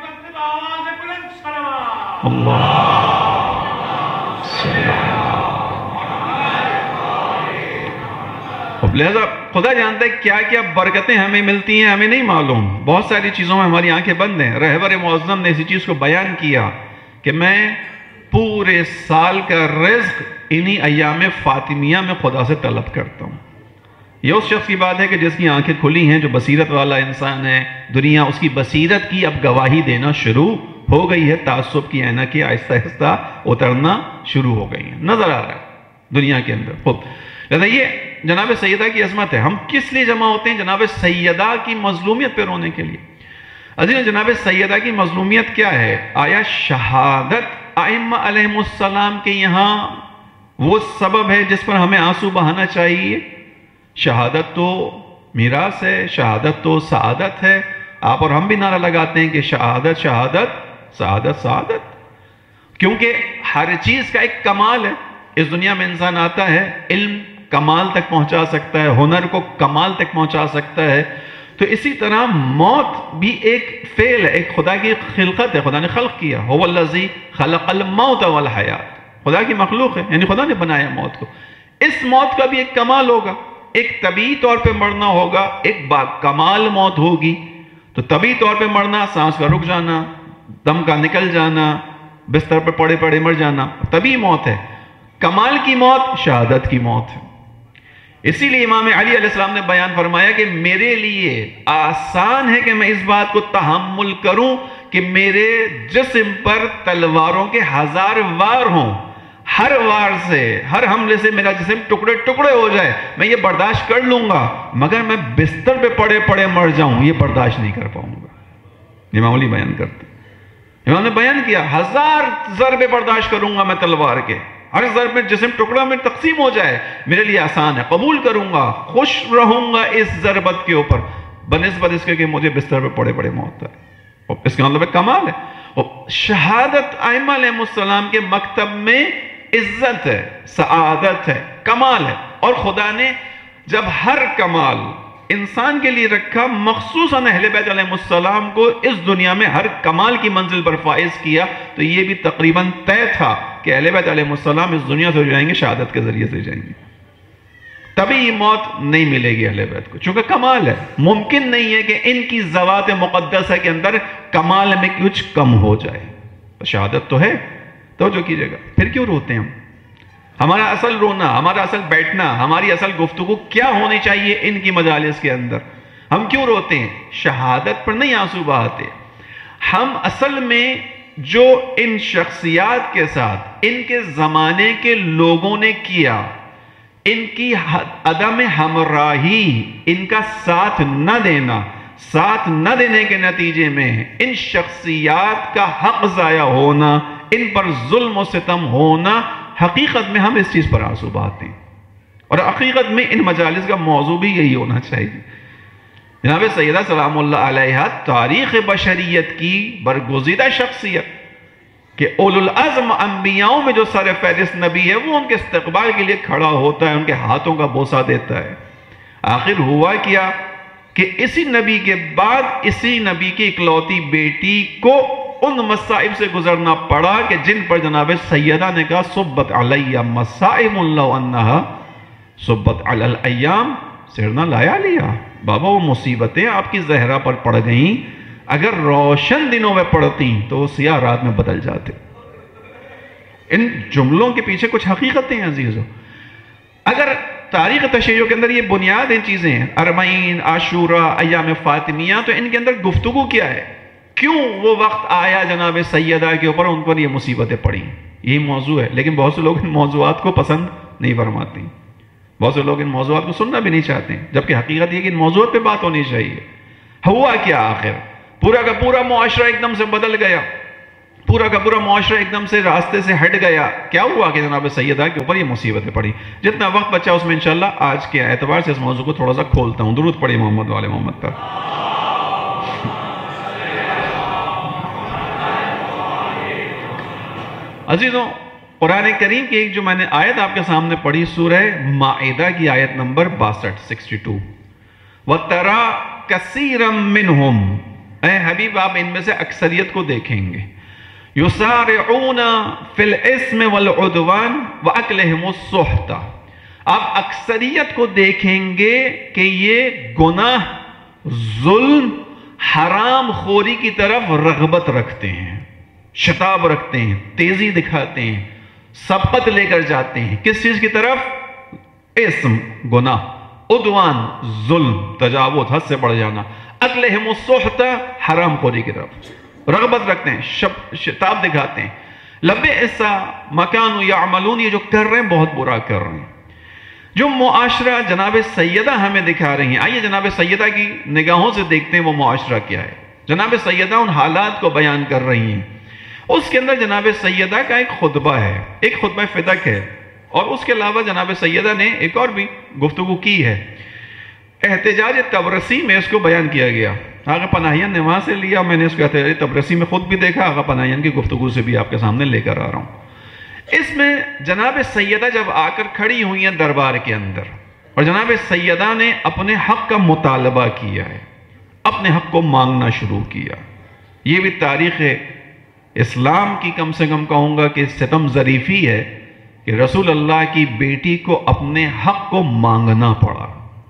[SPEAKER 3] اللہ لہذا خدا جانتا ہے کیا کیا برکتیں ہمیں ملتی ہیں، ہمیں نہیں معلوم. بہت ساری چیزوں میں ہماری آنکھیں بند ہیں. رہبر معظم نے اسی چیز کو بیان کیا کہ میں پورے سال کا رزق انہی ایام فاطمیہ میں خدا سے طلب کرتا ہوں. یہ اس شخص کی بات ہے کہ جس کی آنکھیں کھلی ہیں، جو بصیرت والا انسان ہے. دنیا اس کی بصیرت کی اب گواہی دینا شروع ہو گئی ہے. تعصب کی عینکیں آہستہ آہستہ اترنا شروع ہو گئی ہیں، نظر آ رہا ہے دنیا کے اندر خود. لہذا یہ جناب سیدہ کی عظمت ہے. ہم کس لیے جمع ہوتے ہیں؟ جناب سیدہ کی مظلومیت پہ رونے کے لیے. عزیز، جناب سیدہ کی مظلومیت کیا ہے؟ آیا شہادت ائمہ علیہ السلام کے یہاں وہ سبب ہے جس پر ہمیں آنسو بہانا چاہیے؟ شہادت تو میراث ہے، شہادت تو سعادت ہے. آپ اور ہم بھی نعرہ لگاتے ہیں کہ شہادت شہادت، سعادت سعادت، کیونکہ ہر چیز کا ایک کمال ہے. اس دنیا میں انسان آتا ہے، علم کمال تک پہنچا سکتا ہے، ہنر کو کمال تک پہنچا سکتا ہے، تو اسی طرح موت بھی ایک فعل ہے، ایک خدا کی خلقت ہے. خدا نے خلق کیا، هو الذی خلق الموت والحیات، خدا کی مخلوق ہے، یعنی خدا نے بنایا موت کو. اس موت کا بھی ایک کمال ہوگا. ایک طبیعی طور پہ مرنا ہوگا، ایک با کمال موت ہوگی. تو طبیعی طور پہ مرنا، سانس کا رک جانا، دم کا نکل جانا، بستر پہ پڑے پڑے مر جانا، طبیعی موت ہے. کمال کی موت شہادت کی موت ہے. اسی لیے امام علی علیہ السلام نے بیان فرمایا کہ میرے لیے آسان ہے کہ میں اس بات کو تحمل کروں کہ میرے جسم پر تلواروں کے ہزار وار ہوں، ہر وار سے، ہر حملے سے میرا جسم ٹکڑے ٹکڑے ہو جائے، میں یہ برداشت کر لوں گا، مگر میں بستر پہ پڑے پڑے مر جاؤں یہ برداشت نہیں کر پاؤں گا. امام علی بیان کرتے، امام نے بیان کیا ہزار ضربے برداشت کروں گا میں تلوار کے، ہر ضرب میں جسم ٹکڑا میں تقسیم ہو جائے، میرے لیے آسان ہے، قبول کروں گا، خوش رہوں گا اس ضربت کے اوپر، بنسبت اس کے کہ مجھے بستر پہ پڑے پڑے موت ہے. اس کا مطلب ہے کمال ہے. شہادت ائمہ علیہ السلام کے مکتب میں عزت ہے، سعادت ہے، کمال ہے. اور خدا نے جب ہر کمال انسان کے لیے رکھا، مخصوصاً اہل بیت علیہ السلام کو اس دنیا میں ہر کمال کی منزل پر فائز کیا، تو یہ بھی تقریباً طے تھا کہ اہل بیت علیہ السلام اس دنیا سے جائیں گے، شہادت کے ذریعے سے جائیں گے. تبھی یہ موت نہیں ملے گی اہل بیت کو، چونکہ کمال ہے. ممکن نہیں ہے کہ ان کی ذوات مقدسہ کے اندر کمال میں کچھ کم ہو جائے. شہادت تو ہے، توجہ کیجئے گا. پھر کیوں روتے ہیں ہم؟ ہمارا اصل رونا، ہمارا اصل بیٹھنا، ہماری اصل گفتگو کیا ہونی چاہیے ان کی مجالس کے اندر؟ ہم کیوں روتے ہیں؟ شہادت پر نہیں آنسو بہاتے، ہم اصل میں جو ان شخصیات کے ساتھ ان کے زمانے کے لوگوں نے کیا، ان کی عدم ہمراہی، ان کا ساتھ نہ دینا، ساتھ نہ دینے کے نتیجے میں ان شخصیات کا حق ضائع ہونا، ان پر ظلم و ستم ہونا، حقیقت میں ہم اس چیز پر آنسو بہاتے ہیں۔ اور حقیقت میں ان مجالس کا موضوع بھی یہی ہونا چاہیے۔ جناب سیدہ سلام اللہ علیہ تاریخ بشریت کی برگزیدہ شخصیت کہ اولو العزم انبیاؤں میں جو سر فہرست نبی ہے وہ ان کے استقبال کے لیے کھڑا ہوتا ہے، ان کے ہاتھوں کا بوسہ دیتا ہے۔ آخر ہوا کیا کہ اسی نبی کے بعد اسی نبی کی اکلوتی بیٹی کو ان مصائب سے گزرنا پڑا کہ جن پر جناب سیدہ نے کہا صبت علیہ مصائب لو انہا صبت علی الایام سرنا لایا لیا۔ بابا وہ مصیبتیں آپ کی زہرہ پر پڑ گئیں، اگر روشن دنوں میں پڑتی تو وہ سیاہ رات میں بدل جاتے۔ ان جملوں کے پیچھے کچھ حقیقتیں ہیں عزیزو۔ اگر تاریخ تشیع کے اندر یہ بنیاد ان چیزیں ہیں، اربعین، عاشورہ، ایام فاطمیہ، تو ان کے اندر گفتگو کیا ہے؟ کیوں وہ وقت آیا جناب سیدہ کے اوپر ان پر یہ مصیبتیں پڑیں؟ یہی موضوع ہے، لیکن بہت سے لوگ ان موضوعات کو پسند نہیں فرماتے، بہت سے لوگ ان موضوعات کو سننا بھی نہیں چاہتے، جبکہ حقیقت یہ کہ ان موضوعات پہ بات ہونی چاہیے۔ ہوا کیا آخر؟ پورا کا پورا معاشرہ ایک دم سے بدل گیا، پورا کا پورا معاشرہ ایک دم سے راستے سے ہٹ گیا۔ کیا ہوا کہ جناب سیدہ کے اوپر یہ مصیبتیں پڑی؟ جتنا وقت بچا اس میں انشاءاللہ آج کے اعتبار سے اس موضوع کو تھوڑا سا کھولتا ہوں۔ درود پڑھی محمد والے محمد پر۔ عزیزوں، قرآن کریم کی ایک جو میں نے آیت آپ کے سامنے پڑھی، سورہ مائدہ کی آیت نمبر باسٹھ سکسٹی ٹو، وَتَرَا كَثِيرًا مِّنْهُمْ، اے حبیب آپ ان میں سے اکثریت کو دیکھیں گے، يُسَارِعُونَ فِي الْإِثْمِ وَالْعُدْوَانِ وَأَكْلِهِمُ السُّحْتَ، آپ اکثریت کو دیکھیں گے کہ یہ گناہ، ظلم، حرام خوری کی طرف رغبت رکھتے ہیں، شتاب رکھتے ہیں، تیزی دکھاتے ہیں، سبقت لے کر جاتے ہیں۔ کس چیز کی طرف؟ اسم، گناہ، عدوان، ظلم، تجاوز، حد سے بڑھ جانا، اکلہم السحت، حرام خوری کی طرف رغبت رکھتے ہیں، شتاب دکھاتے ہیں۔ لبئس ما کانوا یعملون، یہ جو کر رہے ہیں بہت برا کر رہے ہیں۔ جو معاشرہ جناب سیدہ ہمیں دکھا رہی ہیں، آئیے جناب سیدہ کی نگاہوں سے دیکھتے ہیں وہ معاشرہ کیا ہے۔ جناب سیدہ ان حالات کو بیان کر رہی ہیں، اس کے اندر جناب سیدہ کا ایک خطبہ ہے، ایک خطبہ فدق ہے، اور اس کے علاوہ جناب سیدہ نے ایک اور بھی گفتگو کی ہے۔ احتجاج تبرسی میں اس کو بیان کیا گیا، آغا پناہیان نے وہاں سے لیا، میں نے اس کو احتجاج تبرسی میں خود بھی دیکھا، آغا پناہیان کی گفتگو سے بھی آپ کے سامنے لے کر آ رہا ہوں۔ اس میں جناب سیدہ جب آ کر کھڑی ہوئی ہیں دربار کے اندر، اور جناب سیدہ نے اپنے حق کا مطالبہ کیا ہے، اپنے حق کو مانگنا شروع کیا۔ یہ بھی تاریخ اسلام کی کم سے کم کہوں گا کہ ستم ظریفی ہے کہ رسول اللہ کی بیٹی کو اپنے حق کو مانگنا پڑا۔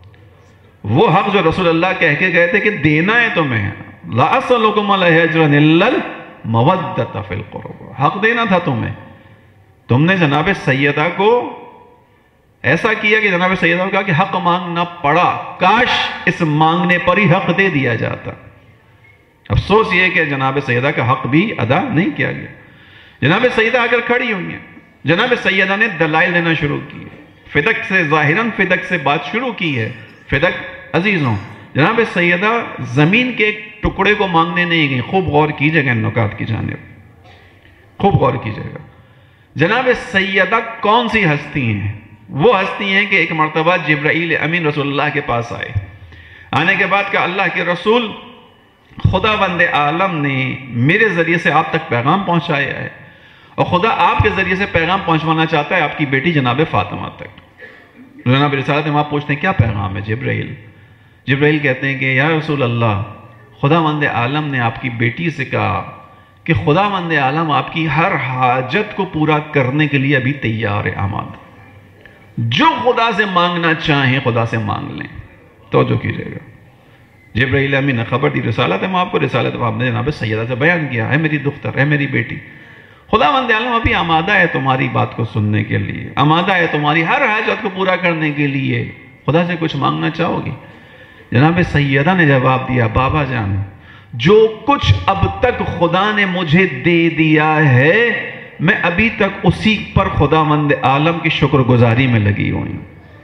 [SPEAKER 3] وہ حق جو رسول اللہ کہہ کے گئے تھے کہ دینا ہے تمہیں، لا اسألکم علیہ اجرا الا المودۃ فی القربى، حق دینا تھا تمہیں، تم نے جناب سیدہ کو ایسا کیا کہ جناب سیدہ کو کہا کہ حق مانگنا پڑا، کاش اس مانگنے پر ہی حق دے دیا جاتا۔ افسوس یہ کہ جناب سیدہ کا حق بھی ادا نہیں کیا گیا۔ جناب سیدہ آ کر کھڑی ہوئی ہیں، جناب سیدہ نے دلائل دینا شروع کی ہے، فدق سے ظاہراً فدق سے بات شروع کی ہے۔ فدق عزیزوں، جناب سیدہ زمین کے ایک ٹکڑے کو مانگنے نہیں گئی، خوب غور کیجئے گا ان نکات کی جانب، خوب غور کیجئے گا۔ جناب سیدہ کون سی ہستی ہیں؟ وہ ہستی ہیں کہ ایک مرتبہ جبرائیل امین رسول اللہ کے پاس آئے، آنے کے بعد کہ اللہ کے رسول خدا بند عالم نے میرے ذریعے سے آپ تک پیغام پہنچایا ہے، اور خدا آپ کے ذریعے سے پیغام پہنچوانا چاہتا ہے آپ کی بیٹی جناب فاطمہ تک۔ جناب رسالت میں آپ پوچھتے ہیں کیا پیغام ہے جبرائیل؟ جبرائیل کہتے ہیں کہ یا رسول اللہ، خدا بند عالم نے آپ کی بیٹی سے کہا کہ خدا بند عالم آپ کی ہر حاجت کو پورا کرنے کے لیے ابھی تیار ہے، آماد، جو خدا سے مانگنا چاہیں خدا سے مانگ لیں۔ توجہ کیجئے گا، جبرائیل امین نے خبر دی، رسالت ہے میں آپ کو، رسالت آپ نے جناب سیدہ سے بیان کیا ہے، میری دختر ہے، میری بیٹی، خداوند عالم ابھی آمادہ ہے تمہاری بات کو سننے کے لیے، آمادہ ہے تمہاری ہر حاجت کو پورا کرنے کے لیے، خدا سے کچھ مانگنا چاہو گی؟ جناب سیدہ نے جواب دیا، بابا جان جو کچھ اب تک خدا نے مجھے دے دیا ہے میں ابھی تک اسی پر خداوند عالم کی شکر گزاری میں لگی ہوئی ہوں،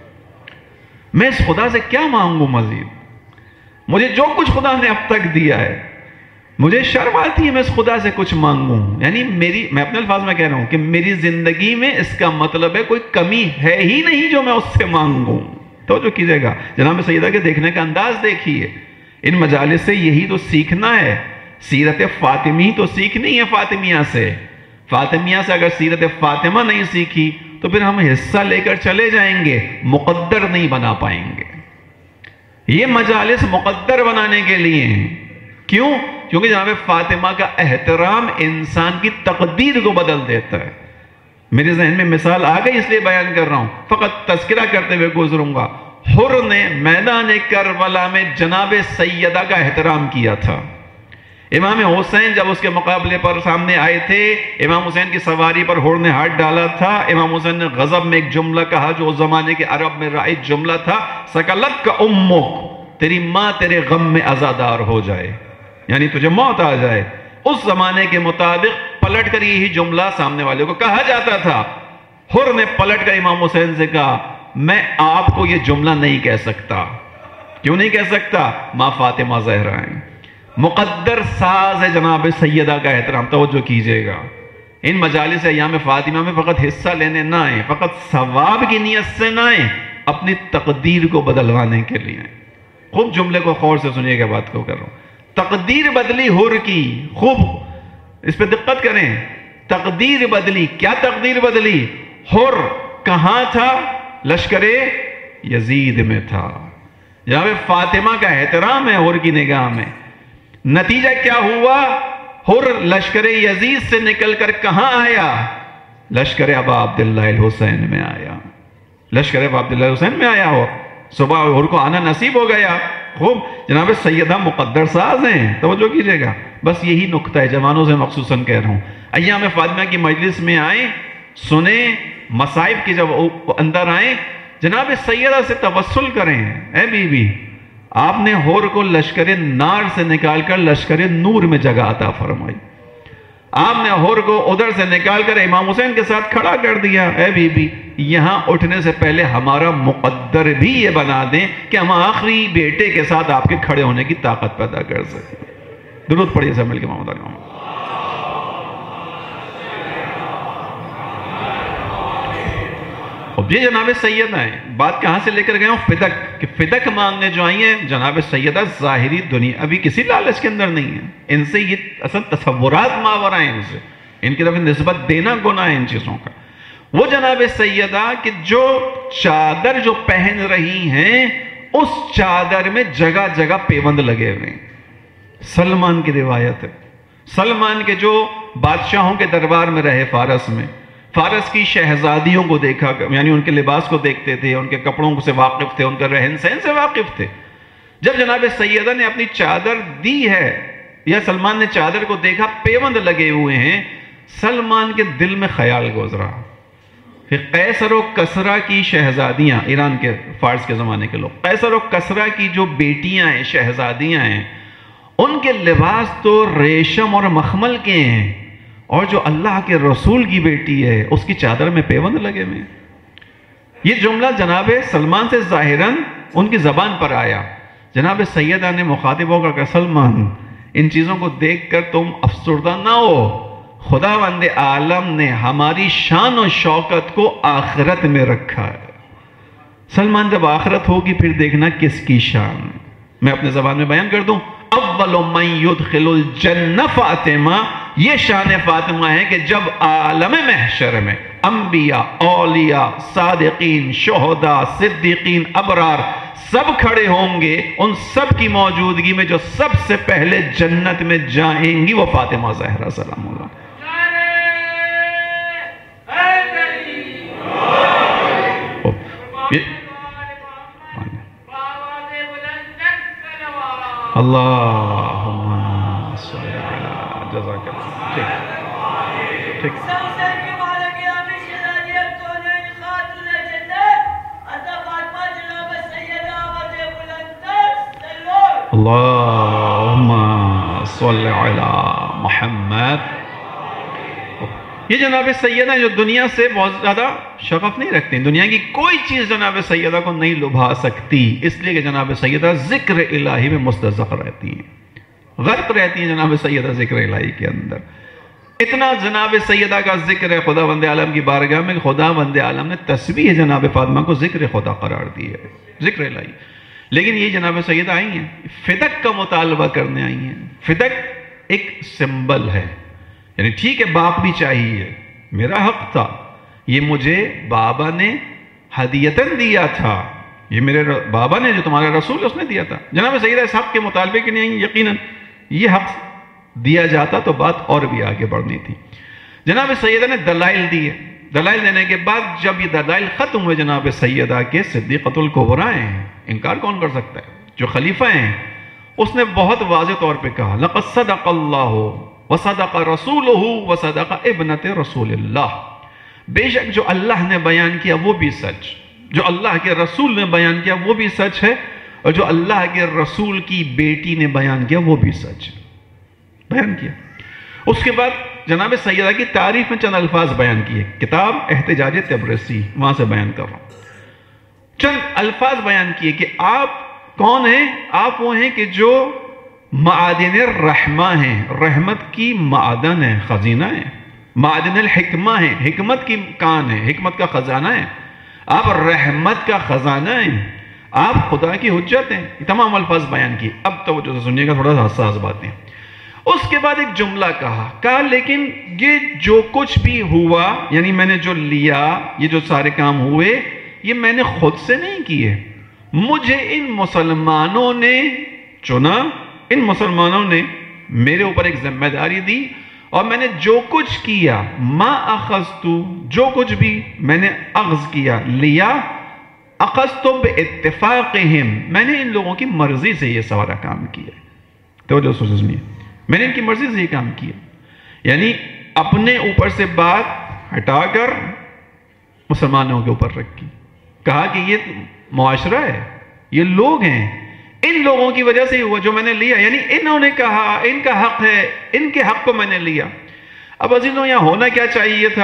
[SPEAKER 3] میں اس خدا سے کیا مانگوں مزید؟ مجھے جو کچھ خدا نے اب تک دیا ہے، مجھے شرم آتی ہے میں اس خدا سے کچھ مانگوں، یعنی میری میں اپنے الفاظ میں کہہ رہا ہوں کہ میری زندگی میں اس کا مطلب ہے کوئی کمی ہے ہی نہیں جو میں اس سے مانگوں۔ تو جو کیجئے گا جناب سیدہ کے دیکھنے کا انداز دیکھیے، ان مجالس سے یہی تو سیکھنا ہے، سیرت فاطمی تو سیکھنی ہے فاطمیہ سے، فاطمیہ سے اگر سیرت فاطمہ نہیں سیکھی تو پھر ہم حصہ لے کر چلے جائیں گے، مقدر نہیں بنا پائیں گے۔ یہ مجالس مقدر بنانے کے لیے ہیں، کیوں؟ کیونکہ جناب فاطمہ کا احترام انسان کی تقدیر کو بدل دیتا ہے۔ میرے ذہن میں مثال آ گئی اس لیے بیان کر رہا ہوں، فقط تذکرہ کرتے ہوئے گزروں گا۔ حر نے میدان کربلا میں جناب سیدہ کا احترام کیا تھا۔ امام حسین جب اس کے مقابلے پر سامنے آئے تھے، امام حسین کی سواری پر حر نے ہاتھ ڈالا تھا، امام حسین نے غضب میں ایک جملہ کہا جو اس زمانے کے عرب میں رائج جملہ تھا، سکلت کا امک، تیری ماں تیرے غم میں عزادار ہو جائے، یعنی تجھے موت آ جائے۔ اس زمانے کے مطابق پلٹ کر یہی جملہ سامنے والے کو کہا جاتا تھا۔ حر نے پلٹ کر امام حسین سے کہا میں آپ کو یہ جملہ نہیں کہہ سکتا۔ کیوں نہیں کہہ سکتا؟ ماں فاطمہ زہرا ہیں، مقدر ساز ہے جناب سیدہ کا احترام۔ توجہ کیجئے گا، ان مجالس ایام فاطمہ میں فقط حصہ لینے نہ آئیں، فقط ثواب کی نیت سے نہ آئیں، اپنی تقدیر کو بدلوانے کے لیے آئیں۔ خوب جملے کو غور سے سنیے گا، بات کو کر رہا ہوں۔ تقدیر بدلی حر کی، خوب اس پہ دقت کریں، تقدیر بدلی۔ کیا تقدیر بدلی؟ حر کہاں تھا؟ لشکر یزید میں تھا۔ جناب فاطمہ کا احترام ہے حر کی نگاہ میں۔ نتیجہ کیا ہوا؟ حر لشکر یزید سے نکل کر کہاں آیا؟ لشکر ابا عبداللہ الحسین میں آیا، لشکر ابا عبداللہ الحسین میں آیا ہو۔ صبح حر کو آنا نصیب ہو گیا۔ خوب، جناب سیدہ مقدر ساز ہیں، توجہ کیجئے گا، بس یہی نقطہ ہے، جوانوں سے مخصوصاً کہہ رہا ہوں۔ ایام فاطمہ کی مجلس میں آئیں، سنیں، مصائب کی جب اندر آئیں، جناب سیدہ سے توسل کریں، اے بی بی آپ نے حر کو لشکر نار سے نکال کر لشکر نور میں جگہ عطا فرمائی، آپ نے حر کو ادھر سے نکال کر امام حسین کے ساتھ کھڑا کر دیا۔ اے بی بی یہاں اٹھنے سے پہلے ہمارا مقدر بھی یہ بنا دیں کہ ہم آخری بیٹے کے ساتھ آپ کے کھڑے ہونے کی طاقت پیدا کر سکیں۔ درود پڑھیے سب مل کے محمد علی محمد۔ اب یہ جناب سیدہ ہیں، بات کہاں سے لے کر گئے ہوں؟ فدق، کہ فدق مانگنے جو آئی ہیں جناب سیدہ ظاہری دنیا ابھی کسی لالچ کے اندر نہیں ہے، ان سے یہ اصل تصورات ماورا ہیں، ان سے ان کی طرف نسبت دینا گناہ ہے ان چیزوں کا۔ وہ جناب سیدہ کہ جو چادر جو پہن رہی ہیں اس چادر میں جگہ جگہ پیوند لگے ہوئے ہیں۔ سلمان کی روایت ہے، سلمان کے جو بادشاہوں کے دربار میں رہے فارس میں، فارس کی شہزادیوں کو دیکھا، یعنی ان کے لباس کو دیکھتے تھے، ان کے کپڑوں سے واقف تھے، ان کے رہن سہن سے واقف تھے۔ جب جناب سیدہ نے اپنی چادر دی ہے یا سلمان نے چادر کو دیکھا پیوند لگے ہوئے ہیں، سلمان کے دل میں خیال گزرا کہ قیصر و کسرا کی شہزادیاں، ایران کے فارس کے زمانے کے لوگ، قیصر و کسرا کی جو بیٹیاں ہیں، شہزادیاں ہیں، ان کے لباس تو ریشم اور مخمل کے ہیں، اور جو اللہ کے رسول کی بیٹی ہے اس کی چادر میں پیوند لگے ہوئے ہیں۔ یہ جملہ جناب سلمان سے ظاہراً ان کی زبان پر آیا۔ جناب سیدہ نے مخاطب ہو کر کہا سلمان ان چیزوں کو دیکھ کر تم افسردہ نہ ہو، خداوند عالم نے ہماری شان و شوکت کو آخرت میں رکھا ہے۔ سلمان جب آخرت ہوگی پھر دیکھنا کس کی شان۔ میں اپنے زبان میں بیان کر دوں، اول من يدخل الجنہ فاطمہ، یہ شان فاطمہ ہے کہ جب عالم محشر میں انبیاء، اولیاء، صادقین، شہداء، صدیقین، ابرار سب کھڑے ہوں گے، ان سب کی موجودگی میں جو سب سے پہلے جنت میں جائیں گی وہ فاطمہ زہرا سلام اللہ۔ اللہم صلی اللہ جزاک اللہ۔
[SPEAKER 2] ٹھیک اللہم صلی علی محمد. یہ جناب سیدہ جو دنیا سے بہت زیادہ شغف نہیں رکھتے ہیں، دنیا کی کوئی چیز جناب سیدہ کو نہیں لبھا سکتی، اس لیے کہ جناب سیدہ ذکر الہی میں مستغرق رہتی ہیں، غرق رہتی ہیں جناب سیدہ ذکر الہی کے اندر. اتنا جناب سیدہ کا ذکر ہے خدا وند عالم کی بارگاہ میں، خدا وند عالم نے تسبیح جناب فاطمہ کو ذکر خدا قرار دی ہے، ذکر الہی. لیکن یہ جناب سیدہ آئی ہیں، فدق کا مطالبہ کرنے آئی ہیں. فدق ایک سمبل ہے، یعنی ٹھیک ہے باپ بھی چاہیے، میرا حق تھا، یہ مجھے بابا نے ہدیتاً دیا تھا، یہ میرے بابا نے جو تمہارا رسول اس نے دیا تھا. جناب سیدہ اس حق کے مطالبے کے نہیں آئی، یقیناً یہ حق دیا جاتا تو بات اور بھی آگے بڑھنی تھی. جناب سیدہ نے دلائل دیے، دلائل دینے کے بعد جب یہ دلائل ختم ہوئے جناب سیدہ کے صدیقۃ الکبریٰ ہیں، انکار کون کر سکتا ہے، جو خلیفہ ہیں، اس نے بہت واضح طور پہ کہا لَقَدْ صَدَقَ اللَّهُ وَصَدَقَ رَسُولُهُ وَصَدَقَ ابْنَةِ رَسُولِ اللَّهِ. بے شک جو اللہ نے بیان کیا وہ بھی سچ، جو اللہ کے رسول نے بیان کیا وہ بھی سچ ہے، اور جو اللہ کے رسول کی بیٹی نے بیان کیا وہ بھی سچ ہے. بیان کیا. اس کے بعد جناب سیدہ کی تعریف میں چند الفاظ بیان کیے. کتاب احتجاج تبرسی وہاں سے بیان کر رہا ہوں. چند الفاظ بیان کیے کہ آپ کون ہیں؟ آپ وہ ہیں کہ جو معادن الرحمہ ہیں، رحمت کی معدن ہے، خزینہ ہے. معادن الحکمہ ہیں، حکمت کی کان ہے، حکمت کا خزانہ ہے. آپ رحمت کا خزانہ ہیں، آپ خدا کی حجت ہیں. یہ تمام الفاظ بیان کیے. اب توجہ سے سنیے گا، تھوڑا سا حساس باتیں. اس کے بعد ایک جملہ کہا کہا لیکن یہ جو کچھ بھی ہوا، یعنی میں نے جو لیا، یہ جو سارے کام ہوئے، یہ میں نے خود سے نہیں کیے، مجھے ان مسلمانوں نے چنا، ان مسلمانوں نے میرے اوپر ایک ذمہ داری دی، اور میں نے جو کچھ کیا، ما اخذتو، جو کچھ بھی میں نے اخذ کیا، لیا، اخذتو باتفاقہم، میں نے ان لوگوں کی مرضی سے یہ سارا کام کیا. توجہ سے سنیے، میں نے ان کی مرضی سے یہ کام کیا، یعنی اپنے اوپر سے بات ہٹا کر مسلمانوں کے اوپر رکھی. کہا کہ یہ معاشرہ ہے، یہ لوگ ہیں، ان لوگوں کی وجہ سے ہوا جو میں نے لیا، یعنی انہوں نے کہا ان کا حق ہے، ان کے حق کو میں نے لیا. اب عزیزوں یہاں ہونا کیا چاہیے تھا؟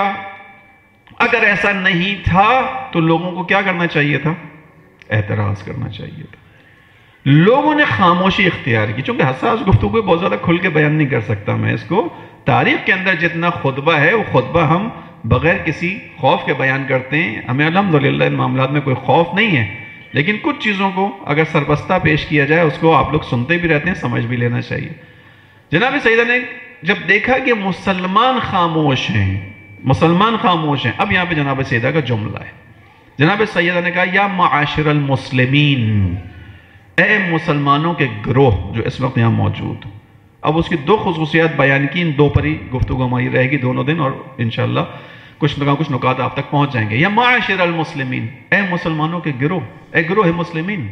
[SPEAKER 2] اگر ایسا نہیں تھا تو لوگوں کو کیا کرنا چاہیے تھا؟ اعتراض کرنا چاہیے تھا. لوگوں نے خاموشی اختیار کی. چونکہ حساس گفتگو بہت زیادہ کھل کے بیان نہیں کر سکتا میں اس کو. تاریخ کے اندر جتنا خطبہ ہے وہ خطبہ ہم بغیر کسی خوف کے بیان کرتے ہیں. ہمیں الحمدللہ ان معاملات میں کوئی خوف نہیں ہے، لیکن کچھ چیزوں کو اگر سربستہ پیش کیا جائے اس کو آپ لوگ سنتے بھی رہتے ہیں، سمجھ بھی لینا چاہیے. جناب سیدہ نے جب دیکھا کہ مسلمان خاموش ہیں، مسلمان خاموش ہیں، اب یہاں پہ جناب سیدہ کا جملہ ہے. جناب سیدہ نے کہا یا معاشر المسلمین، اے مسلمانوں کے گروہ جو اس وقت یہاں موجود. اب اس کی دو خصوصیات بیان کی، ان دو پر ہی گفتگو ہماری رہے گی دونوں دن، اور انشاءاللہ کچھ نہ کچھ نکات آپ تک پہنچ جائیں گے. یا معاشر المسلمین، اے مسلمانوں کے گروہ، اے گروہ مسلمین.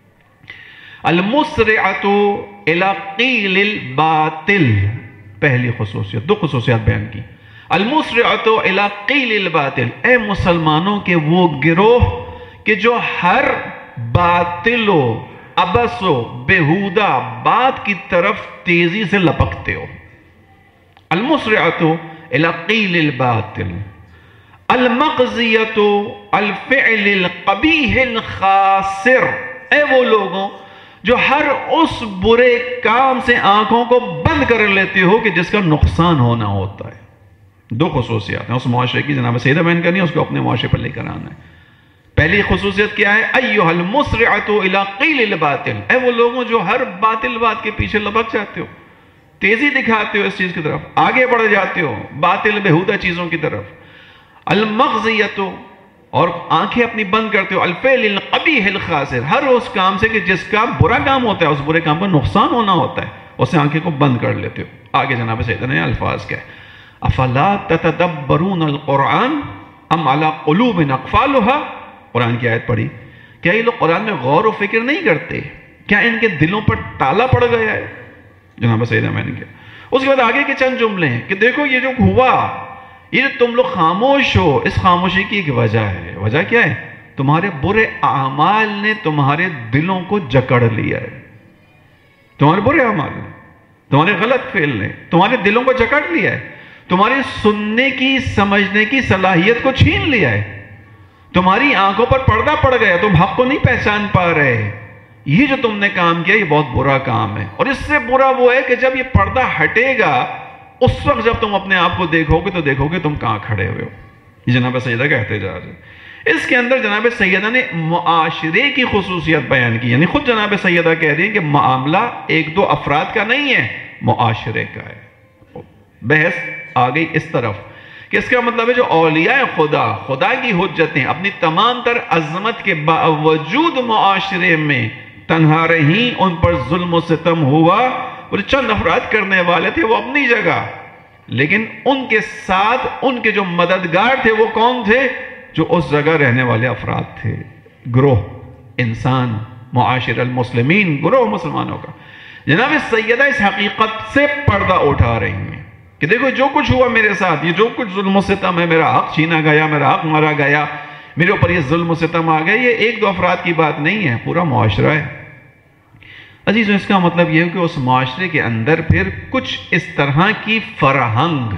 [SPEAKER 2] المسرعۃ الی قیل الباطل، پہلی خصوصیت، دو خصوصیات بیان کی. المسرعۃ الی قیل الباطل، اے مسلمانوں کے وہ گروہ کہ جو ہر باطل و عبث و بےہودہ بات کی طرف تیزی سے لپکتے ہو. المسرعۃ الی قیل الباطل، المقضیۃ الفعل القبیح الخاسر، اے وہ لوگوں جو ہر اس برے کام سے آنکھوں کو بند کر لیتے ہو کہ جس کا نقصان ہونا ہوتا ہے. دو خصوصیات ہیں اس معاشرے کی، جناب سیدہ بیان کرنی ہے، اس کو اپنے معاشرے پر لے کر آنا ہے. پہلی خصوصیت کیا ہے؟ ایھا المسرعۃ الی قیل الباطل، اے وہ لوگوں جو ہر باطل بات کے پیچھے لپک جاتے ہو، تیزی دکھاتے ہو اس چیز کی طرف، آگے بڑھ جاتے ہو باطل بےہودہ چیزوں کی طرف. المغزیۃ، اور آنکھیں اپنی بند کرتے ہو، الفعل القبیح الخاسر، ہر اس کام سے کہ جس کا برا کام ہوتا ہے، اس برے کام کا نقصان ہونا ہوتا ہے، اسے آنکھیں کو بند کر لیتے ہو. آگے جناب سیدہ نے الفاظ کیا ہے؟ افلا تتدبرون القرآن ام علی قلوب اقفالها، قرآن کی آیت پڑھی. کیا یہ لوگ قرآن میں غور و فکر نہیں کرتے؟ کیا ان کے دلوں پر تالا پڑ گیا ہے؟ جناب سیدہ میں نے کیا. اس کے بعد آگے کے چند جملے ہیں کہ دیکھو یہ جو ہوا،
[SPEAKER 3] یہ جو تم لوگ خاموش ہو، اس خاموشی کی ایک وجہ ہے. وجہ کیا ہے؟ تمہارے برے اعمال نے تمہارے دلوں کو جکڑ لیا ہے. تمہارے برے اعمال نے، تمہارے غلط فعل نے تمہارے دلوں کو جکڑ لیا ہے. تمہاری سننے کی، سمجھنے کی صلاحیت کو چھین لیا ہے. تمہاری آنکھوں پر پردہ پڑ گیا، تم حق کو نہیں پہچان پا رہے. یہ جو تم نے کام کیا یہ بہت برا کام ہے. اور اس سے برا وہ ہے کہ جب یہ پردہ ہٹے گا، اس وقت جب تم اپنے آپ کو دیکھو گے تو دیکھو گے تم کہاں کھڑے ہوئے ہو. یہ جناب سیدہ کا احتجاج ہے. اس کے اندر جناب سیدہ نے معاشرے کی خصوصیت بیان کی. یعنی خود جناب سیدہ کہہ رہی ہیں کہ معاملہ ایک دو افراد کا نہیں ہے، معاشرے کا ہے. بحث آ گئی اس طرف کہ اس کا مطلب ہے جو اولیاء خدا، خدا کی حجتیں اپنی تمام تر عظمت کے باوجود معاشرے میں تنہا رہیں، ان پر ظلم و ستم ہوا. اور چند افراد کرنے والے تھے وہ اپنی جگہ، لیکن ان کے ساتھ ان کے جو مددگار تھے وہ کون تھے؟ جو اس جگہ رہنے والے افراد تھے، گروہ انسان، معاشر المسلمین، گروہ مسلمانوں کا. جناب سیدہ اس حقیقت سے پردہ اٹھا رہی ہیں کہ دیکھو جو کچھ ہوا میرے ساتھ، یہ جو کچھ ظلم و ستم ہے، میرا حق چھینا گیا، میرا حق مارا گیا، میرے اوپر یہ ظلم و ستم آ گیا، یہ ایک دو افراد کی بات نہیں ہے، پورا معاشرہ ہے. عزیزوں اس کا مطلب یہ ہے کہ اس معاشرے کے اندر پھر کچھ اس طرح کی فرہنگ،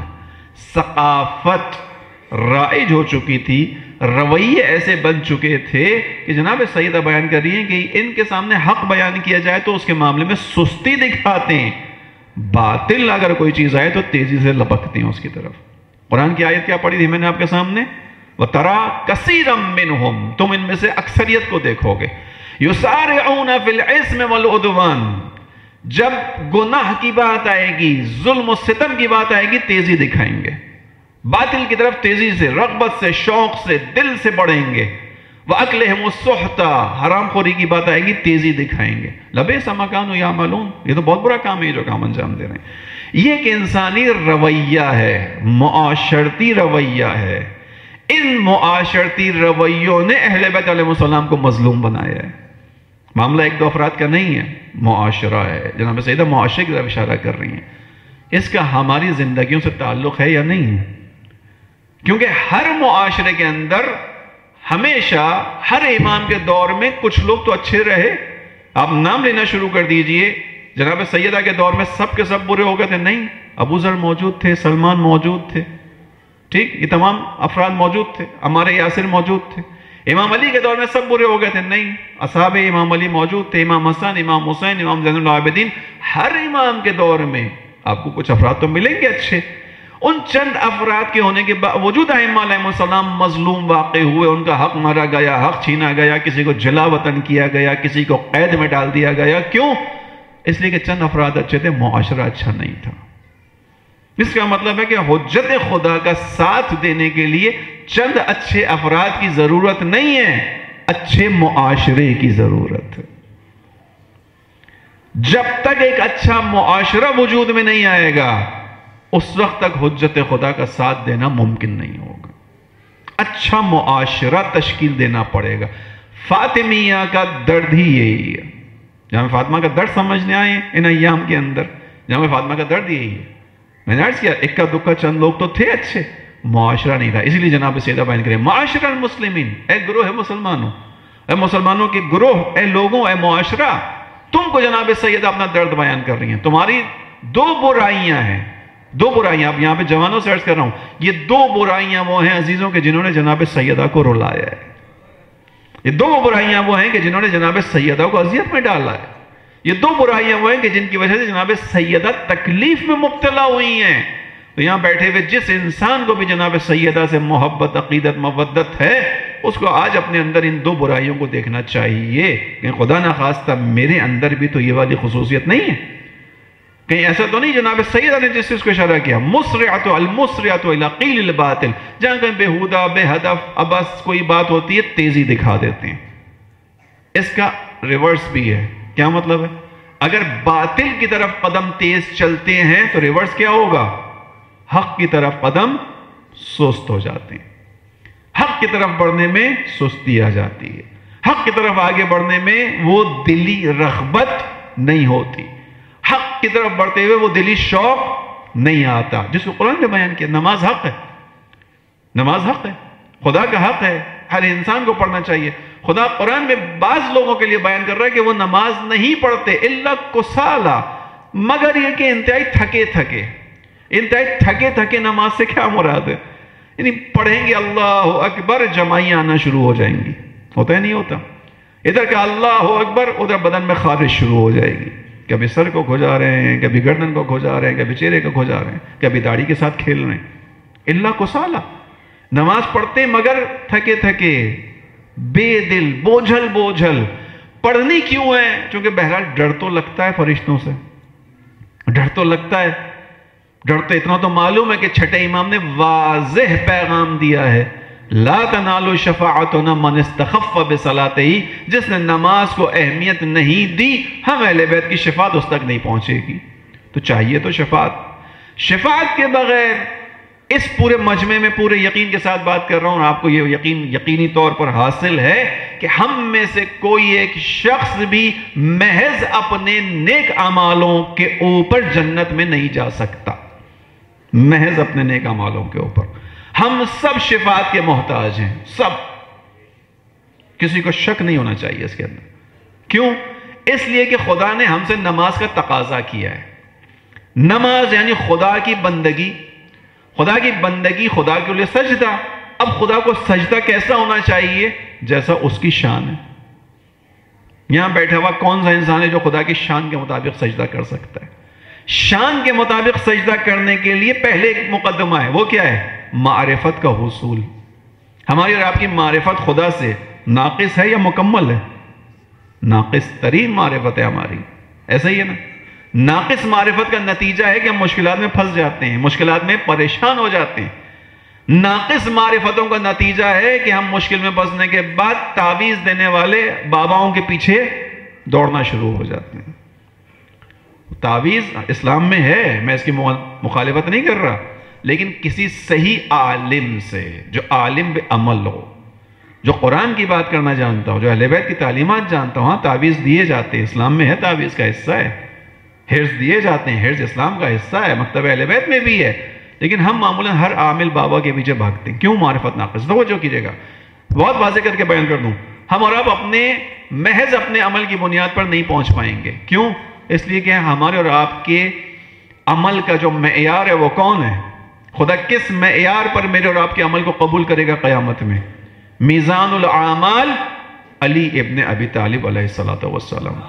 [SPEAKER 3] ثقافت رائج ہو چکی تھی، رویے ایسے بن چکے تھے کہ جناب سیدہ بیان کر رہی ہیں کہ ان کے سامنے حق بیان کیا جائے تو اس کے معاملے میں سستی دکھاتے ہیں، باطل اگر کوئی چیز آئے تو تیزی سے لپکتے ہیں اس کی طرف. قرآن کی آیت کیا پڑھی تھی میں نے آپ کے سامنے؟ وَتَرَا كَثِيرًا مِّنْهُمْ، تم ان میں سے اکثریت کو دیکھو گے، يُسَارِعُونَ فِي الْإِثْمِ وَالْعُدْوَانِ، جب گناہ کی بات آئے گی، ظلم و ستم کی بات آئے گی، تیزی دکھائیں گے، باطل کی طرف تیزی سے، رغبت سے، شوق سے، دل سے بڑھیں گے. وَأَكْلِهِمُ السُّحْتَ، حرام خوری کی بات آئے گی، تیزی دکھائیں گے. لَبِئْسَ مَا كَانُوا يَعْمَلُونَ، یہ تو بہت برا کام ہے جو کام انجام دے رہے ہیں. یہ ایک انسانی رویہ ہے، معاشرتی رویہ ہے. ان معاشرتی رویوں نے اہل بیت علیہ السلام کو مظلوم بنایا ہے. معاملہ ایک دو افراد کا نہیں ہے، معاشرہ ہے. جناب سیدہ معاشرے کی طرف اشارہ کر رہی ہیں. اس کا ہماری زندگیوں سے تعلق ہے یا نہیں ہے؟ کیونکہ ہر معاشرے کے اندر ہمیشہ ہر امام کے دور میں کچھ لوگ تو اچھے رہے. آپ نام لینا شروع کر دیجئے. جناب سیدہ کے دور میں سب کے سب برے ہو گئے تھے؟ نہیں. ابو ذر موجود تھے، سلمان موجود تھے، ٹھیک، یہ تمام افراد موجود تھے، عمار یاسر موجود تھے. امام علی کے دور میں سب برے ہو گئے تھے؟ نہیں. اصحاب امام علی موجود تھے، امام حسن، امام حسین، امام زین العابدین. ہر امام کے دور میں آپ کو کچھ افراد تو ملیں گے اچھے. ان چند افراد کے ہونے کے باوجود ائمہ علیہ السلام مظلوم واقع ہوئے، ان کا حق مارا گیا، حق چھینا گیا، کسی کو جلا وطن کیا گیا، کسی کو قید میں ڈال دیا گیا. کیوں؟ اس لیے کہ چند افراد اچھے تھے، معاشرہ اچھا نہیں تھا. اس کا مطلب ہے کہ حجت خدا کا ساتھ دینے کے لیے چند اچھے افراد کی ضرورت نہیں ہے، اچھے معاشرے کی ضرورت ہے. جب تک ایک اچھا معاشرہ وجود میں نہیں آئے گا اس وقت تک حجت خدا کا ساتھ دینا ممکن نہیں ہوگا. اچھا معاشرہ تشکیل دینا پڑے گا. فاطمیہ کا درد ہی یہی ہے. جہاں فاطمہ کا درد سمجھنے آئے ان ایام کے اندر، جہاں فاطمہ کا درد یہی ہے. میں نے عرض کیا اکا دکا چند لوگ تو تھے اچھے، معاشرہ نہیں تھا. اسی لیے جناب سیدہ بیان کریں معاشر المسلمین، اے گروہ ہے مسلمانوں، اے مسلمانوں کے گروہ، اے لوگوں، اے معاشرہ، تم کو جناب سیدہ اپنا درد بیان کر رہی ہیں. تمہاری دو برائیاں ہیں، دو برائیاں. اب یہاں پہ جوانوں سے عرض کر رہا ہوں، یہ دو برائیاں وہ ہیں عزیزوں کے جنہوں نے جناب سیدہ کو رلایا ہے. یہ دو برائیاں وہ ہیں کہ جنہوں نے جناب سیدہ کو اذیت میں ڈالا ہے. یہ دو برائیاں وہ ہیں کہ جن کی وجہ سے جناب سیدہ تکلیف میں مبتلا ہوئی ہیں. تو یہاں بیٹھے ہوئے جس انسان کو بھی جناب سیدہ سے محبت، عقیدت، مودت ہے، اس کو آج اپنے اندر ان دو برائیوں کو دیکھنا چاہیے کہ خدا نخواستہ میرے اندر بھی تو یہ والی خصوصیت نہیں ہے. کہیں ایسا تو نہیں جناب سیدہ نے جس چیز کو اشارہ کیا، مسرعت المسرعت الی قیل الباطل، جہاں کہیں بےہودہ، بے ہدف، ابس کوئی بات ہوتی ہے تیزی دکھا دیتے ہیں. اس کا ریورس بھی ہے. کیا مطلب ہے؟ اگر باطل کی طرف قدم تیز چلتے ہیں تو ریورس کیا ہوگا؟ حق کی طرف قدم سست ہو جاتے ہیں. حق کی طرف بڑھنے میں سستی آ جاتی ہے. حق کی طرف آگے بڑھنے میں وہ دلی رغبت نہیں ہوتی. حق کی طرف بڑھتے ہوئے وہ دلی شوق نہیں آتا، جس کو قرآن نے بیان کیا. نماز حق ہے، نماز حق ہے، خدا کا حق ہے، ہر انسان کو پڑھنا چاہیے. خدا قرآن میں بعض لوگوں کے لیے بیان کر رہا ہے کہ وہ نماز نہیں پڑھتے الا کسالى، مگر یہ کہ انتہائی تھکے تھکے. انتہائی تھکے تھکے نماز سے کیا مراد ہے؟ یعنی پڑھیں گے اللہ اکبر، جمائیاں آنا شروع ہو جائیں گی. ہوتا ہے نہیں ہوتا؟ ادھر کا اللہ اکبر، ادھر بدن میں خارش شروع ہو جائے گی. کبھی سر کو کھجا رہے ہیں، کبھی گردن کو کھجا رہے ہیں، کبھی چہرے کو کھجا رہے ہیں، کبھی داڑھی کے ساتھ کھیل رہے ہیں. الا کسالى، نماز پڑھتے مگر تھکے تھکے، بے دل، بوجھل بوجھل. پڑھنی کیوں ہے؟ چونکہ بہرحال ڈر تو لگتا ہے فرشتوں سے، ڈر تو لگتا ہے. ڈر تو اتنا تو معلوم ہے کہ چھٹے امام نے واضح پیغام دیا ہے، لا تنالوا شفاعتنا من استخف بصلاته، جس نے نماز کو اہمیت نہیں دی، ہم اہل بیت کی شفاعت اس تک نہیں پہنچے گی. تو چاہیے تو شفاعت. شفاعت کے بغیر اس پورے مجمع میں پورے یقین کے ساتھ بات کر رہا ہوں، آپ کو یہ یقین یقینی طور پر حاصل ہے کہ ہم میں سے کوئی ایک شخص بھی محض اپنے نیک اعمالوں کے اوپر جنت میں نہیں جا سکتا. محض اپنے نیک اعمالوں کے اوپر ہم سب شفاعت کے محتاج ہیں، سب. کسی کو شک نہیں ہونا چاہیے اس کے اندر. کیوں؟ اس لیے کہ خدا نے ہم سے نماز کا تقاضا کیا ہے. نماز یعنی خدا کی بندگی، خدا کی بندگی، خدا کے لیے سجدہ. اب خدا کو سجدہ کیسا ہونا چاہیے؟ جیسا اس کی شان ہے. یہاں بیٹھا ہوا کون سا انسان ہے جو خدا کی شان کے مطابق سجدہ کر سکتا ہے؟ شان کے مطابق سجدہ کرنے کے لیے پہلے ایک مقدمہ ہے، وہ کیا ہے؟ معرفت کا حصول. ہماری اور آپ کی معرفت خدا سے ناقص ہے یا مکمل ہے؟ ناقص ترین معرفت ہے ہماری. ایسا ہی ہے نا؟ ناقص معرفت کا نتیجہ ہے کہ ہم مشکلات میں پھنس جاتے ہیں، مشکلات میں پریشان ہو جاتے ہیں. ناقص معرفتوں کا نتیجہ ہے کہ ہم مشکل میں پھنسنے کے بعد تعویذ دینے والے باباؤں کے پیچھے دوڑنا شروع ہو جاتے ہیں. تعویذ اسلام میں ہے، میں اس کی مخالفت نہیں کر رہا، لیکن کسی صحیح عالم سے، جو عالم بعمل ہو، جو قرآن کی بات کرنا جانتا ہو، جو اہل بیت کی تعلیمات جانتا ہو. ہاں تعویذ دیے جاتے ہیں، اسلام میں ہے، تعویذ کا حصہ ہے. حرز دیے جاتے ہیں، حرز اسلام کا حصہ ہے، مکتب اہل بیت میں بھی ہے. لیکن ہم معمولاً ہر عامل بابا کے پیچھے بھاگتے ہیں. کیوں؟ معرفت ناقص. توجہ کیجیے گا، بہت واضح کر کے بیان کر دوں. ہم اور آپ اپنے محض اپنے عمل کی بنیاد پر نہیں پہنچ پائیں گے. کیوں؟ اس لیے کہ ہمارے اور آپ کے عمل کا جو معیار ہے وہ کون ہے؟ خدا کس معیار پر میرے اور آپ کے عمل کو قبول کرے گا قیامت میں؟ میزان الاعمال علی ابن ابی طالب علیہ الصلوۃ والسلام.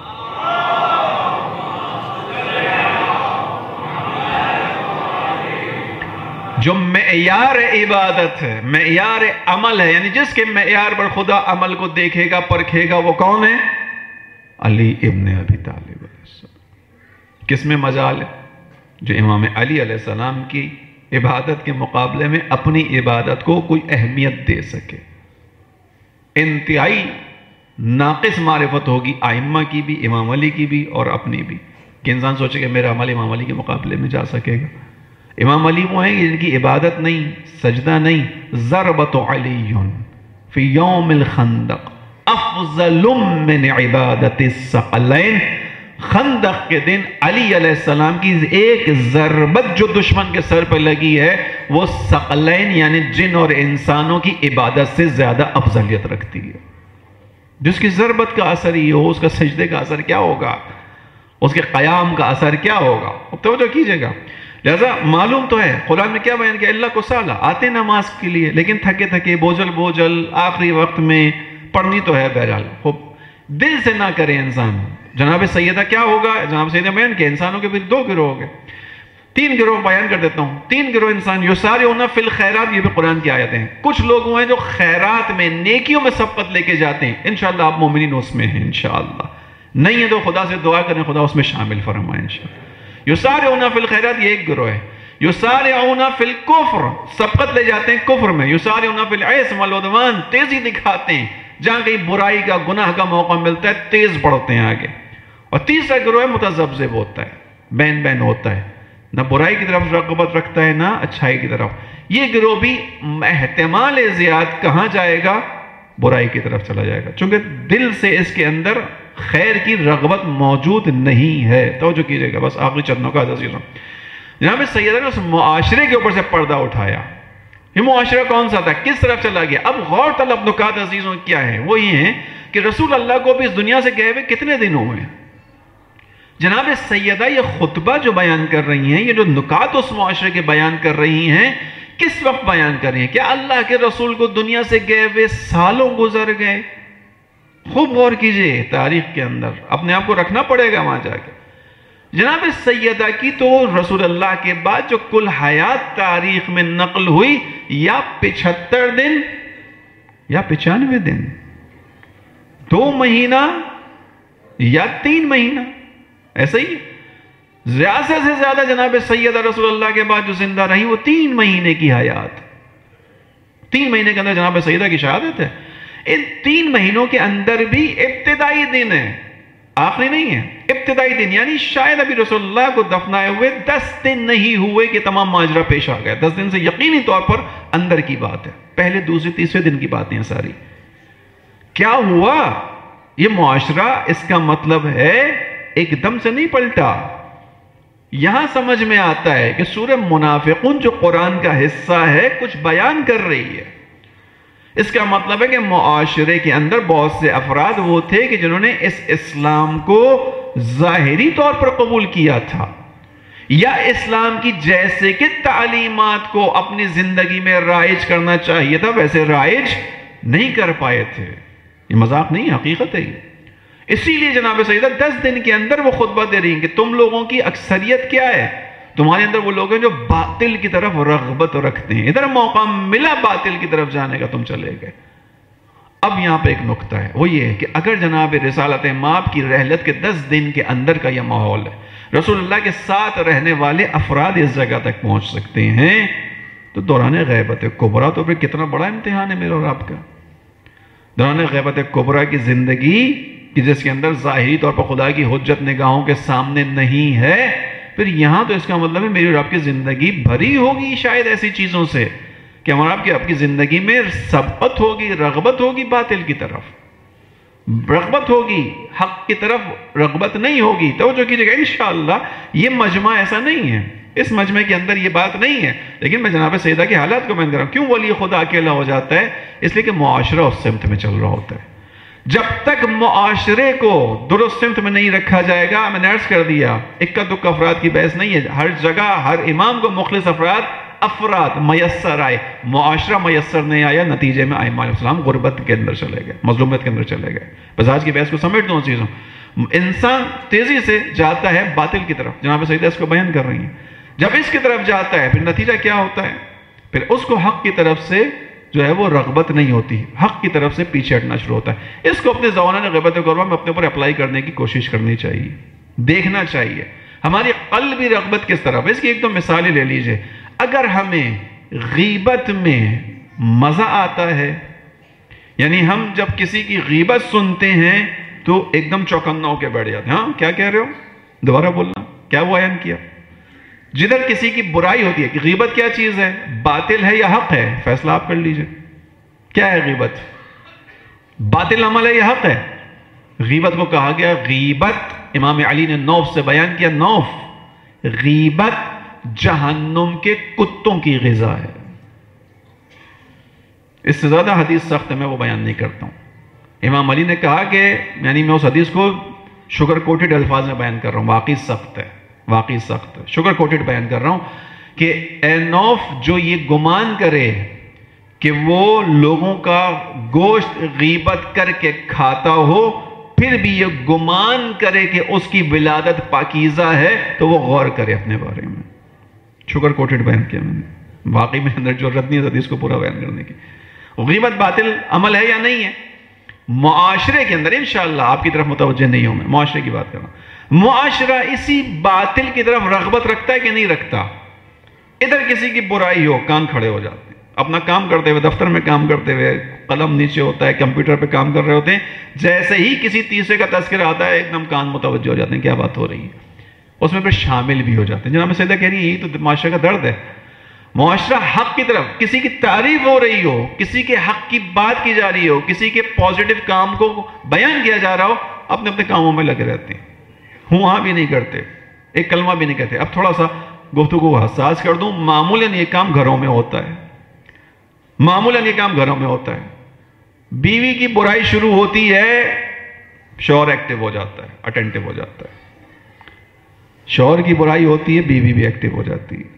[SPEAKER 3] جو معیار عبادت ہے، معیار عمل ہے، یعنی جس کے معیار پر خدا عمل کو دیکھے گا، پرکھے گا، وہ کون ہے؟ علی ابن ابی طالب علیہ السلام. کس میں مجال ہے؟ جو امام علی علیہ السلام کی عبادت کے مقابلے میں اپنی عبادت کو کوئی اہمیت دے سکے. انتہائی ناقص معرفت ہوگی ائمہ کی بھی، امام علی کی بھی اور اپنی بھی، کہ انسان سوچے کہ میرا عمل امام علی کے مقابلے میں جا سکے گا. امام علی وہ ہیں جن کی عبادت نہیں، سجدہ نہیں. ضربت علی فی یوم الخندق افضل من عبادت الثقلین. خندق کے دن علی علیہ السلام کی ایک ضربت جو دشمن کے سر پہ لگی ہے وہ ثقلین یعنی جن اور انسانوں کی عبادت سے زیادہ افضلیت رکھتی ہے. جس کی ضربت کا اثر یہ ہو، اس کا سجدے کا اثر کیا ہوگا، اس کے قیام کا اثر کیا ہوگا. اب توجہ کیجئے گا. لہذا معلوم تو ہے قرآن میں کیا بیان کیا؟ اللہ کو سالہ آتے نماز کے لیے، لیکن تھکے تھکے، بوجھل بوجھل، آخری وقت میں پڑھنی تو ہے. بہرحال خوب دل سے نہ کرے انسان. جناب سیدہ کیا ہوگا؟ جناب سیدہ بیان کہ انسانوں کے بھی دو گروہ ہو گئے، تین گروہ بیان کر دیتا ہوں. تین گروہ انسان یسارعون فی الخیرات، یہ بھی قرآن کی آیتیں ہیں. کچھ لوگ ہیں جو خیرات میں، نیکیوں میں سبقت لے کے جاتے ہیں. انشاءاللہ آپ مومنین اس میں ہیں انشاءاللہ. نہیں ہے تو خدا سے دعا کریں خدا اس میں شامل فرمائے انشاءاللہ. یسارعون فی الخیرات یہ ایک گروہ ہے. یسارعون فی الکفر، سبقت لے جاتے ہیں کفر میں. یسارعون فی العصم والعدوان، تیزی دکھاتے ہیں جہاں کہیں برائی کا، گناہ کا موقع ملتا ہے تیز بڑھتے ہیں آگے. اور تیسرا گروہ متذبذب ہوتا ہے، بین بین ہوتا ہے، نہ برائی کی طرف رغبت رکھتا ہے نہ اچھائی کی طرف. یہ گروہ بھی احتمال زیاد کہاں جائے گا؟ برائی کی طرف چلا جائے گا، چونکہ دل سے اس کے اندر خیر کی رغبت موجود نہیں ہے. توجہ کیجئے گا، بس آخری چرنوں کا عزیزوں. جناب سیدہ نے اس معاشرے کے اوپر سے پردہ اٹھایا. یہ معاشرہ کون سا تھا، کس طرف چلا گیا؟ اب غور طلب نکات عزیزوں کیا ہے؟ وہ یہ ہیں کہ رسول اللہ کو بھی اس دنیا سے گئے ہوئے کتنے دن ہوئے؟ جناب سیدہ یہ خطبہ جو بیان کر رہی ہیں، یہ جو نکات اس معاشرے کے بیان کر رہی ہیں، کس وقت بیان کر رہی ہیں؟ کیا اللہ کے رسول کو دنیا سے گئے ہوئے سالوں گزر گئے؟ خوب غور کیجئے تاریخ کے اندر، اپنے آپ کو رکھنا پڑے گا وہاں جا کے۔ جناب سیدہ کی تو رسول اللہ کے بعد جو کل حیات تاریخ میں نقل ہوئی یا پچھتر دن یا پچانوے دن، دو مہینہ یا تین مہینہ، ایسا ہی زیادہ سے زیادہ جناب سیدہ رسول اللہ کے بعد جو زندہ رہی وہ تین مہینے کی حیات، تین مہینے کے اندر جناب سیدہ کی شہادت ہے۔ ان تین مہینوں کے اندر بھی ابتدائی دن ہے، آخری نہیں ہے، ابتدائی دن، یعنی شاید ابھی رسول اللہ کو دفنائے ہوئے دس دن نہیں ہوئے کہ تمام ماجرا پیش آ گیا۔ دس دن سے یقینی طور پر اندر کی بات ہے، پہلے دوسرے تیسرے دن کی باتیں ہیں ساری۔ کیا ہوا؟ یہ معاشرہ اس کا مطلب ہے ایک دم سے نہیں پلٹا۔ یہاں سمجھ میں آتا ہے کہ سورہ منافقون جو قرآن کا حصہ ہے کچھ بیان کر رہی ہے، اس کا مطلب ہے کہ معاشرے کے اندر بہت سے افراد وہ تھے کہ جنہوں نے اس اسلام کو ظاہری طور پر قبول کیا تھا، یا اسلام کی جیسے کہ تعلیمات کو اپنی زندگی میں رائج کرنا چاہیے تھا ویسے رائج نہیں کر پائے تھے۔ یہ مذاق نہیں، حقیقت ہے یہ۔ اسی لیے جناب سیدہ دس دن کے اندر وہ خطبہ دے رہی ہیں کہ تم لوگوں کی اکثریت کیا ہے؟ تمہارے اندر وہ لوگ ہیں جو باطل کی طرف رغبت رکھتے ہیں، ادھر موقع ملا باطل کی طرف جانے کا، تم چلے گئے۔ اب یہاں پہ ایک نقطہ ہے، وہ یہ ہے کہ اگر جناب رسالت مآب کی رحلت کے دس دن کے اندر کا یہ ماحول ہے، رسول اللہ کے ساتھ رہنے والے افراد اس جگہ تک پہنچ سکتے ہیں، تو دوران غیبت کبریٰ تو پھر کتنا بڑا امتحان ہے میرا اور آپ کا۔ دوران غیبت کبریٰ کی زندگی کہ جس کے اندر ظاہری طور پر خدا کی حجت نگاہوں کے سامنے نہیں ہے، پھر یہاں تو اس کا مطلب ہے میری اور آپ کی زندگی بھری ہوگی شاید ایسی چیزوں سے کہ ہمارا آپ کی آپ کی زندگی میں سبقت ہوگی، رغبت ہوگی باطل کی طرف، رغبت ہوگی حق کی طرف رغبت نہیں ہوگی۔ توجہ کیجئے گا، انشاءاللہ یہ مجمع ایسا نہیں ہے، اس مجمع کے اندر یہ بات نہیں ہے، لیکن میں جناب سیدہ کے حالات کو بیان کر رہا ہوں۔ کیوں ولی خدا اکیلا ہو جاتا ہے؟ اس لیے کہ معاشرہ اس سمت میں چل رہا ہوتا ہے۔ جب تک معاشرے کو درست سمت میں نہیں رکھا جائے گا، میں نے عرض کر دیا اکا دکا افراد کی بحث نہیں ہے، ہر جگہ ہر امام کو مخلص افراد افراد میسر آئے، معاشرہ میسر نہیں آیا، نتیجے میں ائمہ علیہ السلام غربت کے اندر چلے گئے، مظلومیت کے اندر چلے گئے۔ بس آج کی بحث کو سمیٹ دو چیزوں، انسان تیزی سے جاتا ہے باطل کی طرف، جناب سیدہ اس کو بیان کر رہی ہیں۔ جب اس کی طرف جاتا ہے پھر نتیجہ کیا ہوتا ہے؟ پھر اس کو حق کی طرف سے جو ہے وہ رغبت نہیں ہوتی، حق کی طرف سے پیچھے ہٹنا شروع ہوتا ہے۔ اس کو اپنے زبان غیبت کبریٰ میں اپنے اوپر اپلائی کرنے کی کوشش کرنی چاہیے، دیکھنا چاہیے ہماری قلبی رغبت کس طرف ہے۔ اس کی ایک دو مثالیں لے لیجئے۔ اگر ہمیں غیبت میں مزہ آتا ہے، یعنی ہم جب کسی کی غیبت سنتے ہیں تو ایک دم چوکنا ہو کے بیٹھ جاتے ہیں، ہاں کیا کہہ رہے ہو؟ دوبارہ بولنا، کیا وہ بیان کیا؟ جدھر کسی کی برائی ہوتی ہے کہ غیبت کیا چیز ہے، باطل ہے یا حق ہے، فیصلہ آپ کر لیجئے۔ کیا ہے غیبت؟ باطل عمل ہے یا حق ہے؟ غیبت کو کہا گیا غیبت، امام علی نے نوف سے بیان کیا، نوف غیبت جہنم کے کتوں کی غذا ہے۔ اس سے زیادہ حدیث سخت ہے، میں وہ بیان نہیں کرتا ہوں۔ امام علی نے کہا کہ یعنی میں اس حدیث کو شوگر کوٹڈ الفاظ میں بیان کر رہا ہوں، واقعی سخت ہے، واقعی سخت ہے، شوگر کوٹڈ بیان کر رہا ہوں کہ اے نوف جو یہ گمان کرے کہ وہ لوگوں کا گوشت غیبت کر کے کھاتا ہو، پھر بھی یہ گمان کرے کہ اس کی ولادت پاکیزہ ہے، تو وہ غور کرے اپنے بارے میں۔ شوگر کوٹڈ بیان کیا میں نے، واقعی میں اندر جو رد نہیں ہے حدیث کو پورا بیان کرنے کی۔ غیبت باطل عمل ہے یا نہیں ہے؟ معاشرے کے اندر انشاءاللہ آپ کی طرف متوجہ نہیں ہوں، میں معاشرے کی بات کر رہا ہوں۔ معاشرہ اسی باطل کی طرف رغبت رکھتا ہے کہ نہیں رکھتا؟ ادھر کسی کی برائی ہو کان کھڑے ہو جاتے ہیں، اپنا کام کرتے ہوئے، دفتر میں کام کرتے ہوئے، قلم نیچے ہوتا ہے، کمپیوٹر پہ کام کر رہے ہوتے ہیں، جیسے ہی کسی تیسرے کا تذکرہ آتا ہے ایک دم کان متوجہ ہو جاتے ہیں، کیا بات ہو رہی ہے، اس میں پھر شامل بھی ہو جاتے ہیں۔ جناب سیدہ کہہ رہی ہے یہی تو معاشرے کا درد ہے۔ معاشرہ حق کی طرف، کسی کی تعریف ہو رہی ہو، کسی کے حق کی بات کی جا رہی ہو، کسی کے پازیٹیو کام کو بیان کیا جا رہا ہو، اپنے اپنے کاموں میں لگے رہتے ہیں، ہوں ہاں بھی نہیں کرتے، ایک کلمہ بھی نہیں کہتے۔ اب تھوڑا سا گفتگو حساس کر دوں، معمولاً یہ کام گھروں میں ہوتا ہے، معمولاً یہ کام گھروں میں ہوتا ہے. بیوی کی برائی شروع ہوتی ہے، شوہر ایکٹیو ہو جاتا ہے، اٹینٹیو ہو جاتا ہے. شوہر کی برائی ہوتی ہے، بیوی بھی ایکٹیو ہو جاتی ہے.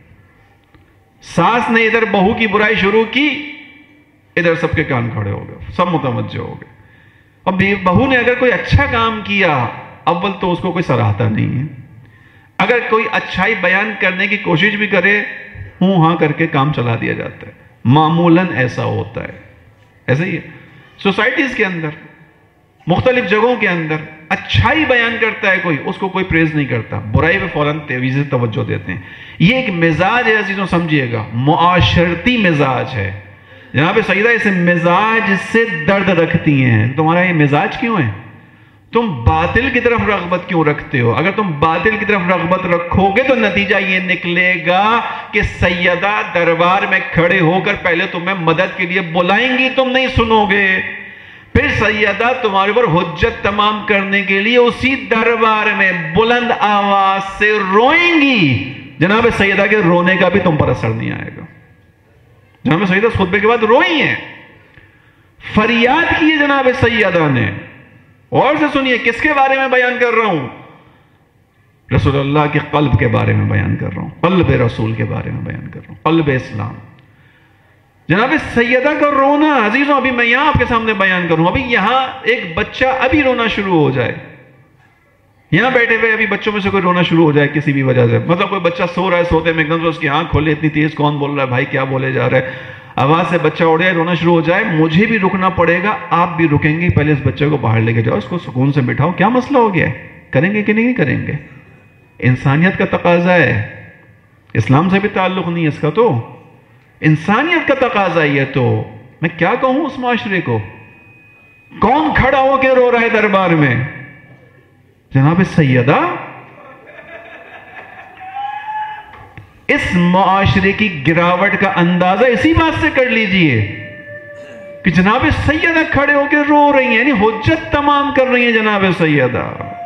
[SPEAKER 3] ساس نے ادھر بہو کی برائی شروع کی، ادھر سب کے کان کھڑے ہو گئے، سب متوجہ ہو گئے. اب بہو نے اگر کوئی اچھا کام کیا، اول تو اس کو کوئی سراہتا نہیں ہے. اگر کوئی اچھائی بیان کرنے کی کوشش بھی کرے، ہوں ہاں کر کے کام چلا دیا جاتا ہے. معمولاً ایسا ہوتا ہے. ایسا ہی ہے سوسائٹیز کے اندر، مختلف جگہوں کے اندر. اچھائی بیان کرتا ہے کوئی، اس کو کوئی پریز نہیں کرتا، برائی پہ فوراً تیزی سے توجہ دیتے ہیں. یہ ایک مزاج ہے عزیزوں، سمجھیے گا، معاشرتی مزاج ہے. جناب سیدہ اس مزاج سے درد رکھتی ہیں. تمہارا یہ مزاج کیوں ہے؟ تم باطل کی طرف رغبت کیوں رکھتے ہو؟ اگر تم باطل کی طرف رغبت رکھو گے تو نتیجہ یہ نکلے گا کہ سیدہ دربار میں کھڑے ہو کر پہلے تمہیں مدد کے لیے بلائیں گی، تم نہیں سنو گے. پھر سیدہ تمہارے پر حجت تمام کرنے کے لیے اسی دربار میں بلند آواز سے روئیں گی. جناب سیدہ کے رونے کا بھی تم پر اثر نہیں آئے گا. جناب سیدہ اس خطبے کے بعد روئی ہیں، فریاد کی ہے جناب سیدہ نے. اور سے سنیے کس کے بارے میں بیان کر رہا ہوں؟ رسول اللہ کے قلب کے بارے میں بیان کر رہا ہوں، قلب رسول کے بارے میں بیان کر رہا ہوں، قلب اسلام. جناب سیدہ کا رونا عزیزوں، ابھی میں یہاں آپ کے سامنے بیان کروں. ابھی یہاں ایک بچہ ابھی رونا شروع ہو جائے، یہاں بیٹھے ہوئے ابھی بچوں میں سے کوئی رونا شروع ہو جائے کسی بھی وجہ سے، مطلب کوئی بچہ سو رہا ہے، سوتے میں ایک دم سے اس کی آنکھ کھولے، اتنی تیز کون بول رہا ہے بھائی، کیا بولے جا رہا ہے، آواز سے بچہ اڑ جائے، رونا شروع ہو جائے، مجھے بھی رکنا پڑے گا، آپ بھی رکیں گے. پہلے اس بچے کو باہر لے کے جاؤ، اس کو سکون سے بٹھاؤ. کیا مسئلہ ہو گیا ہے؟ کریں گے کہ نہیں کریں گے؟ انسانیت کا تقاضا ہے، اسلام سے بھی تعلق نہیں ہے اس کا، تو انسانیت کا تقاضا ہے. تو میں کیا کہوں اس معاشرے کو؟ کون کھڑا ہو کے رو رہا ہے دربار میں؟ جناب سیدہ اس معاشرے کی گراوٹ کا اندازہ اسی بات سے کر لیجئے کہ جناب سیدہ کھڑے ہو کے رو رہی ہیں، یعنی حجت تمام کر رہی ہیں. جناب سیدہ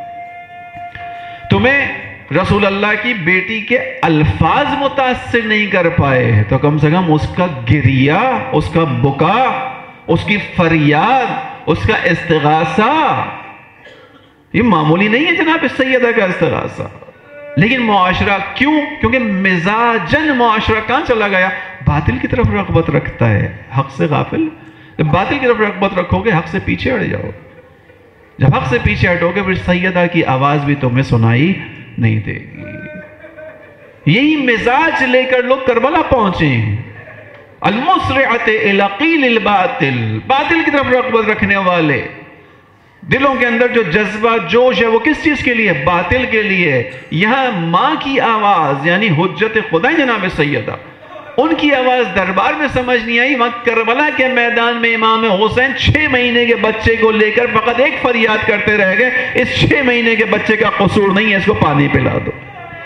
[SPEAKER 3] تمہیں رسول اللہ کی بیٹی کے الفاظ متاثر نہیں کر پائے تو کم سے کم اس کا گریہ، اس کا بکا، اس کی فریاد، اس کا استغاثہ یہ معمولی نہیں ہے جناب سیدہ کا استغاثہ. لیکن معاشرہ کیوں؟ کیونکہ مزاجن معاشرہ کہاں چلا گیا؟ باطل کی طرف رغبت رکھتا ہے، حق سے غافل. جب باطل کی طرف رغبت رکھو گے حق سے پیچھے ہٹ جاؤ. جب حق سے پیچھے ہٹو گے پھر سیدہ کی آواز بھی تمہیں سنائی نہیں دے گی. یہی مزاج لے کر لوگ کربلا پہنچے ہیں. المسرعۃ الی قیل الباطل، باطل کی طرف رغبت رکھنے والے دلوں کے اندر جو جذبہ جوش ہے وہ کس چیز کے لیے؟ باطل کے لیے. یہاں ماں کی آواز یعنی حجت خدا جناب سیدہ، ان کی آواز دربار میں سمجھ نہیں آئی. وہاں کربلا کے میدان میں امام حسین چھ مہینے کے بچے کو لے کر فقط ایک فریاد کرتے رہ گئے، اس چھ مہینے کے بچے کا قصور نہیں ہے، اس کو پانی پلا دو.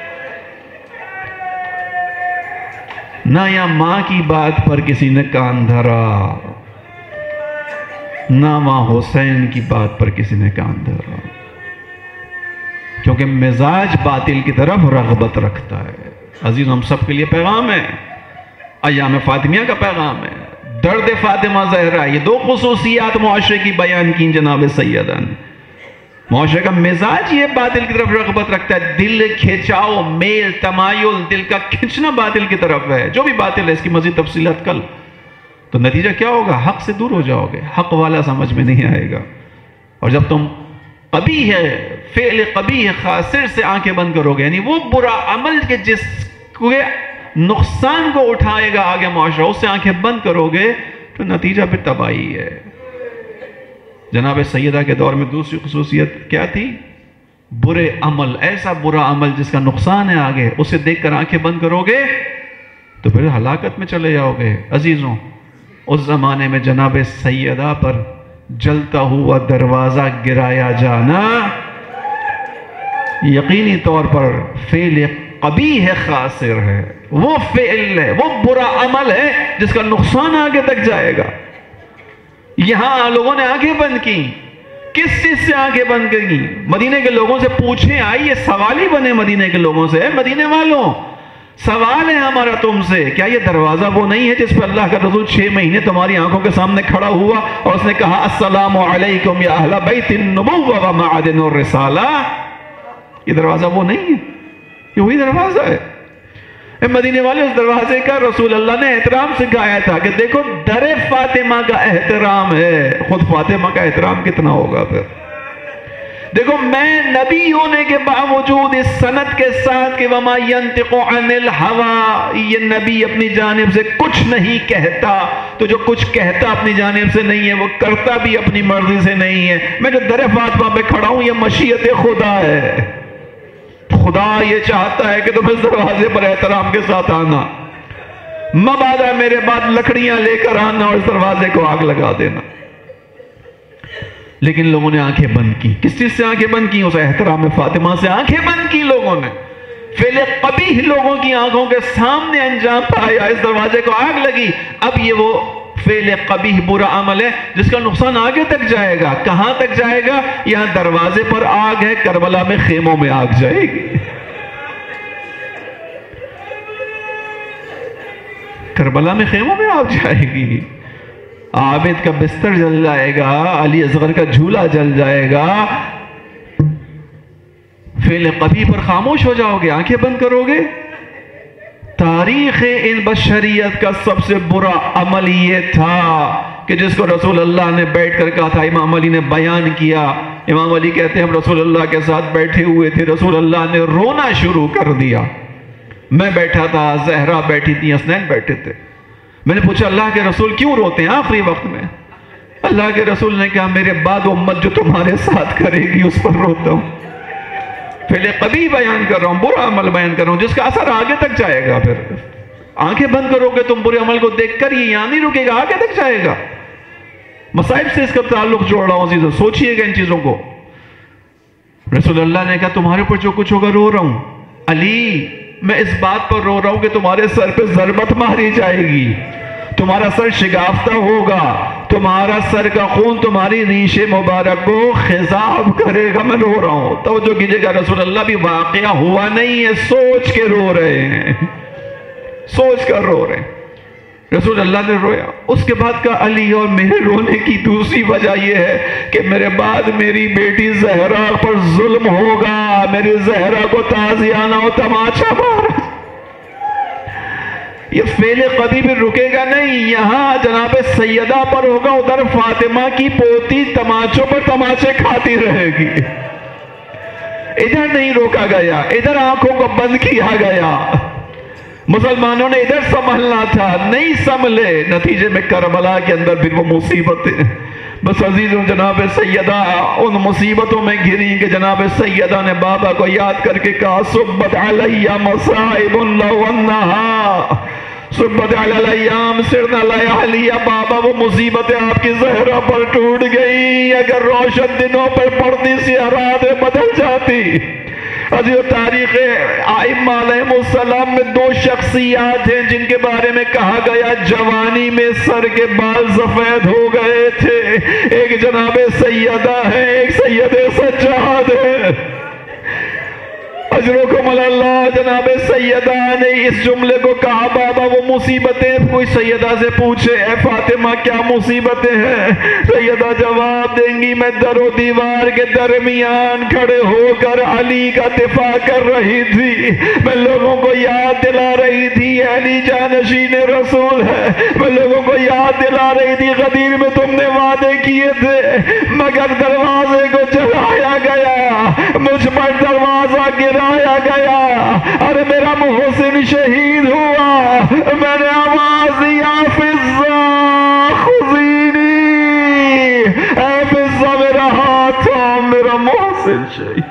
[SPEAKER 3] نہ یا ماں کی بات پر کسی نے کان دھرا، نہ ماں حسین کی بات پر کسی نے کان دھرا، کیونکہ مزاج باطل کی طرف رغبت رکھتا ہے. عزیز ہم سب کے لیے پیغام ہے، ایام فاطمیہ کا پیغام ہے، درد فاطمہ زہرا. یہ دو خصوصیات معاشرے کی بیان کی جناب سیدہ نے. معاشرے کا مزاج یہ باطل کی طرف رغبت رکھتا ہے، دل کھینچاؤ، میل تمایل، دل کا کھینچنا باطل کی طرف ہے. جو بھی باطل ہے اس کی مزید تفصیلات کل. تو نتیجہ کیا ہوگا؟ حق سے دور ہو جاؤ گے، حق والا سمجھ میں نہیں آئے گا. اور جب تم قبیح ہے، فعل قبیح خاسر سے آنکھیں بند کرو گے، یعنی وہ برا عمل کے جس کے نقصان کو اٹھائے گا آگے معاشرہ، اس سے آنکھیں بند کرو گے تو نتیجہ پھر تباہی ہے. جناب سیدہ کے دور میں دوسری خصوصیت کیا تھی؟ برے عمل، ایسا برا عمل جس کا نقصان ہے آگے، اسے دیکھ کر آنکھیں بند کرو گے تو پھر ہلاکت میں چلے جاؤ گے. عزیزوں اس زمانے میں جناب سیدہ پر جلتا ہوا دروازہ گرایا جانا یقینی طور پر فعل قبیح خاسر ہے. وہ فعل ہے، وہ برا عمل ہے جس کا نقصان آگے تک جائے گا. یہاں لوگوں نے آنکھیں بند کی. کس چیز سے آنکھیں بند کی؟ مدینے کے لوگوں سے پوچھیں. آئیے سوال ہی بنے مدینے کے لوگوں سے، مدینے والوں سوال ہے ہمارا تم سے، کیا یہ دروازہ وہ نہیں ہے جس پر اللہ کا رسول چھ مہینے تمہاری آنکھوں کے سامنے کھڑا ہوا اور اس نے کہا السلام علیکم یا اہل بیت النبوہ و معادن الرسالہ؟ یہ دروازہ وہ نہیں ہے، یہ وہی دروازہ ہے۔ اے مدینے والے، اس دروازے کا رسول اللہ نے احترام سکھایا تھا کہ دیکھو در فاطمہ کا احترام ہے، خود فاطمہ کا احترام کتنا ہوگا پھر؟ دیکھو میں نبی ہونے کے باوجود اس سند کے ساتھ کہ وما ينطق عن الهوى، یہ نبی اپنی جانب سے کچھ نہیں کہتا، تو جو کچھ کہتا اپنی جانب سے نہیں ہے وہ کرتا بھی اپنی مرضی سے نہیں ہے۔ میں جو در فاطمہ پہ کھڑا ہوں یہ مشیت خدا ہے، خدا یہ چاہتا ہے کہ تم اس دروازے پر احترام کے ساتھ آنا، مبادا میرے بعد لکڑیاں لے کر آنا اور اس دروازے کو آگ لگا دینا۔ لیکن لوگوں نے آنکھیں بند کی، کس چیز سے آنکھیں بند کی؟ اس احترام فاطمہ سے آنکھیں بند کی لوگوں نے۔ فعل قبیح لوگوں کی آنکھوں کے سامنے انجام پایا، اس دروازے کو آگ لگی۔ اب یہ وہ فعل قبیح برا عمل ہے جس کا نقصان آگے تک جائے گا۔ کہاں تک جائے گا؟ یہاں دروازے پر آگ ہے، کربلا میں خیموں میں آگ جائے گی، کربلا میں خیموں میں آگ جائے گی، عابد کا بستر جل جائے گا، علی اصغر کا جھولا جل جائے گا۔ فعل قبیح پر خاموش ہو جاؤ گے، آنکھیں بند کرو گے۔ تاریخ ان بشریت کا سب سے برا عمل یہ تھا کہ جس کو رسول اللہ نے بیٹھ کر کہا تھا، امام علی نے بیان کیا۔ امام علی کہتے ہیں ہم رسول اللہ کے ساتھ بیٹھے ہوئے تھے، رسول اللہ نے رونا شروع کر دیا۔ میں بیٹھا تھا، زہرا بیٹھی تھی، حسنین بیٹھے تھے۔ میں نے پوچھا اللہ کے رسول کیوں روتے ہیں آخری وقت میں؟ اللہ کے رسول نے کہا میرے بعد امت جو تمہارے ساتھ کرے گی اس پر روتا ہوں۔ فعل قبیح بیان کر رہا ہوں، برا عمل بیان کر رہا ہوں جس کا اثر آگے تک جائے گا۔ پھر آنکھیں بند کرو گے تم برے عمل کو دیکھ کر، یہ یہاں نہیں رکے گا، آگے تک جائے گا۔ مصائب سے اس کا تعلق جوڑ رہا ہوں عزیزو، سوچئے گا ان چیزوں کو۔ رسول اللہ نے کہا تمہارے اوپر جو کچھ ہوگا رو رہا ہوں علی، میں اس بات پر رو رہا ہوں کہ تمہارے سر پہ ضربت ماری جائے گی، تمہارا سر شگافتہ ہوگا، تمہارا سر کا خون تمہاری ریش مبارک کو خضاب کرے گا۔ میں رو رہا ہوں، توجہ کیجئے گا، رسول اللہ بھی واقعہ ہوا نہیں ہے، سوچ کے رو رہے ہیں، سوچ کر رو رہے ہیں۔ رسول اللہ نے رویا۔ اس کے بعد کا علی اور میرے رونے کی دوسری وجہ یہ ہے کہ میرے بعد میری بیٹی زہرا پر ظلم ہوگا، میری زہرا کو تازیانہ و تماشا مارا۔ یہ فعل قبیح بھی رکے گا نہیں، یہاں جناب سیدہ پر ہوگا، ادھر فاطمہ کی پوتی تماچوں پر تماچے کھاتی رہے گی۔ ادھر نہیں روکا گیا، ادھر آنکھوں کو بند کیا گیا۔ مسلمانوں نے ادھر سنبھلنا تھا، نہیں سنبھلے، نتیجے میں کربلا کے اندر پھر وہ مصیبتیں۔ بس عزیزوں، جناب سیدہ ان مصیبتوں میں گھری کہ جناب سیدہ نے بابا کو یاد کر کے کہا صبت علی مصائب لو انہا صبت علی الیام سرنا لیالی، بابا وہ مصیبتیں آپ کی زہرہ پر ٹوٹ گئی، اگر روشن دنوں پر پڑتی سی ارادے بدل جاتی۔ عزیز تاریخ ائمہ علیہ السلام میں دو شخصیات ہیں جن کے بارے میں کہا گیا جوانی میں سر کے بال سفید ہو گئے تھے، ایک جناب سیدہ ہے، ایک سید سجاد ہے۔ اجرکم اللہ، جناب سیدہ نے اس جملے کو کہا بابا وہ مصیبتیں، کوئی سیدہ سے پوچھے اے فاطمہ کیا مصیبتیں ہیں؟ سیدہ جواب دیں گی میں در و دیوار کے درمیان کھڑے ہو کر علی کا دفاع کر رہی تھی، میں لوگوں کو یاد دلا رہی تھی علی جانشین رسول ہے، میں لوگوں کو یاد دلا رہی تھی غدیر میں تم نے وعدے کیے تھے، مگر دروازے کو جلایا گیا، مجھ پر دروازہ گرا آیا گیا، ارے میرا محسن شہید ہوا، میں نے آواز دیا فضہ خذینی، اے فضہ میرا ہاتھ تھام، میرا محسن شہید۔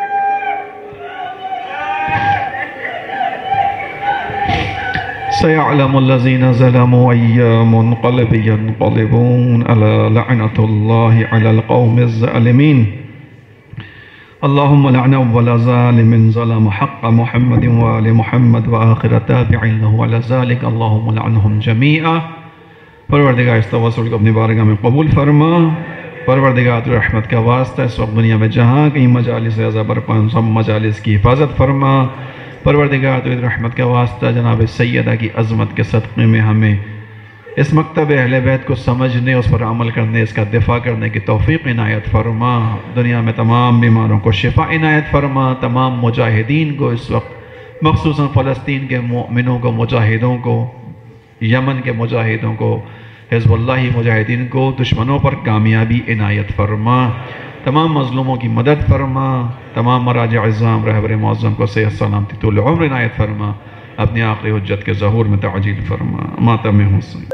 [SPEAKER 3] سيعلم الذين ظلموا أي منقلب ينقلبون ألا لعنة الله على القوم الظالمين اللهم لعن أول ظالم ظلم حق محمد وآل محمد وآخر تابع له على ذلك اللهم لعنهم جميعا۔ پروردگار اس توسل کو اپنی بارگاہ میں قبول فرما، پروردگار رحمت کا واسطہ اس وقت دنیا میں جہاں کہیں مجالس ازا برپا سب مجالس کی حفاظت فرما، پروردگار تو رحمت کا واسطہ جناب سیدہ کی عظمت کے صدقے میں ہمیں اس مکتب اہل بیت کو سمجھنے، اس پر عمل کرنے، اس کا دفاع کرنے کی توفیق عنایت فرما۔ دنیا میں تمام بیماروں کو شفا عنایت فرما، تمام مجاہدین کو اس وقت مخصوصاً فلسطین کے مومنوں کو، مجاہدوں کو، یمن کے مجاہدوں کو، حزب اللہ مجاہدین کو دشمنوں پر کامیابی عنایت فرما، تمام مظلوموں کی مدد فرما، تمام مراجع عظام رہبر معظم کو صحت سلامتی طول عمر عنایت فرما، اپنی آخری حجت کے ظہور میں تعجیل فرما۔ ماتم حسین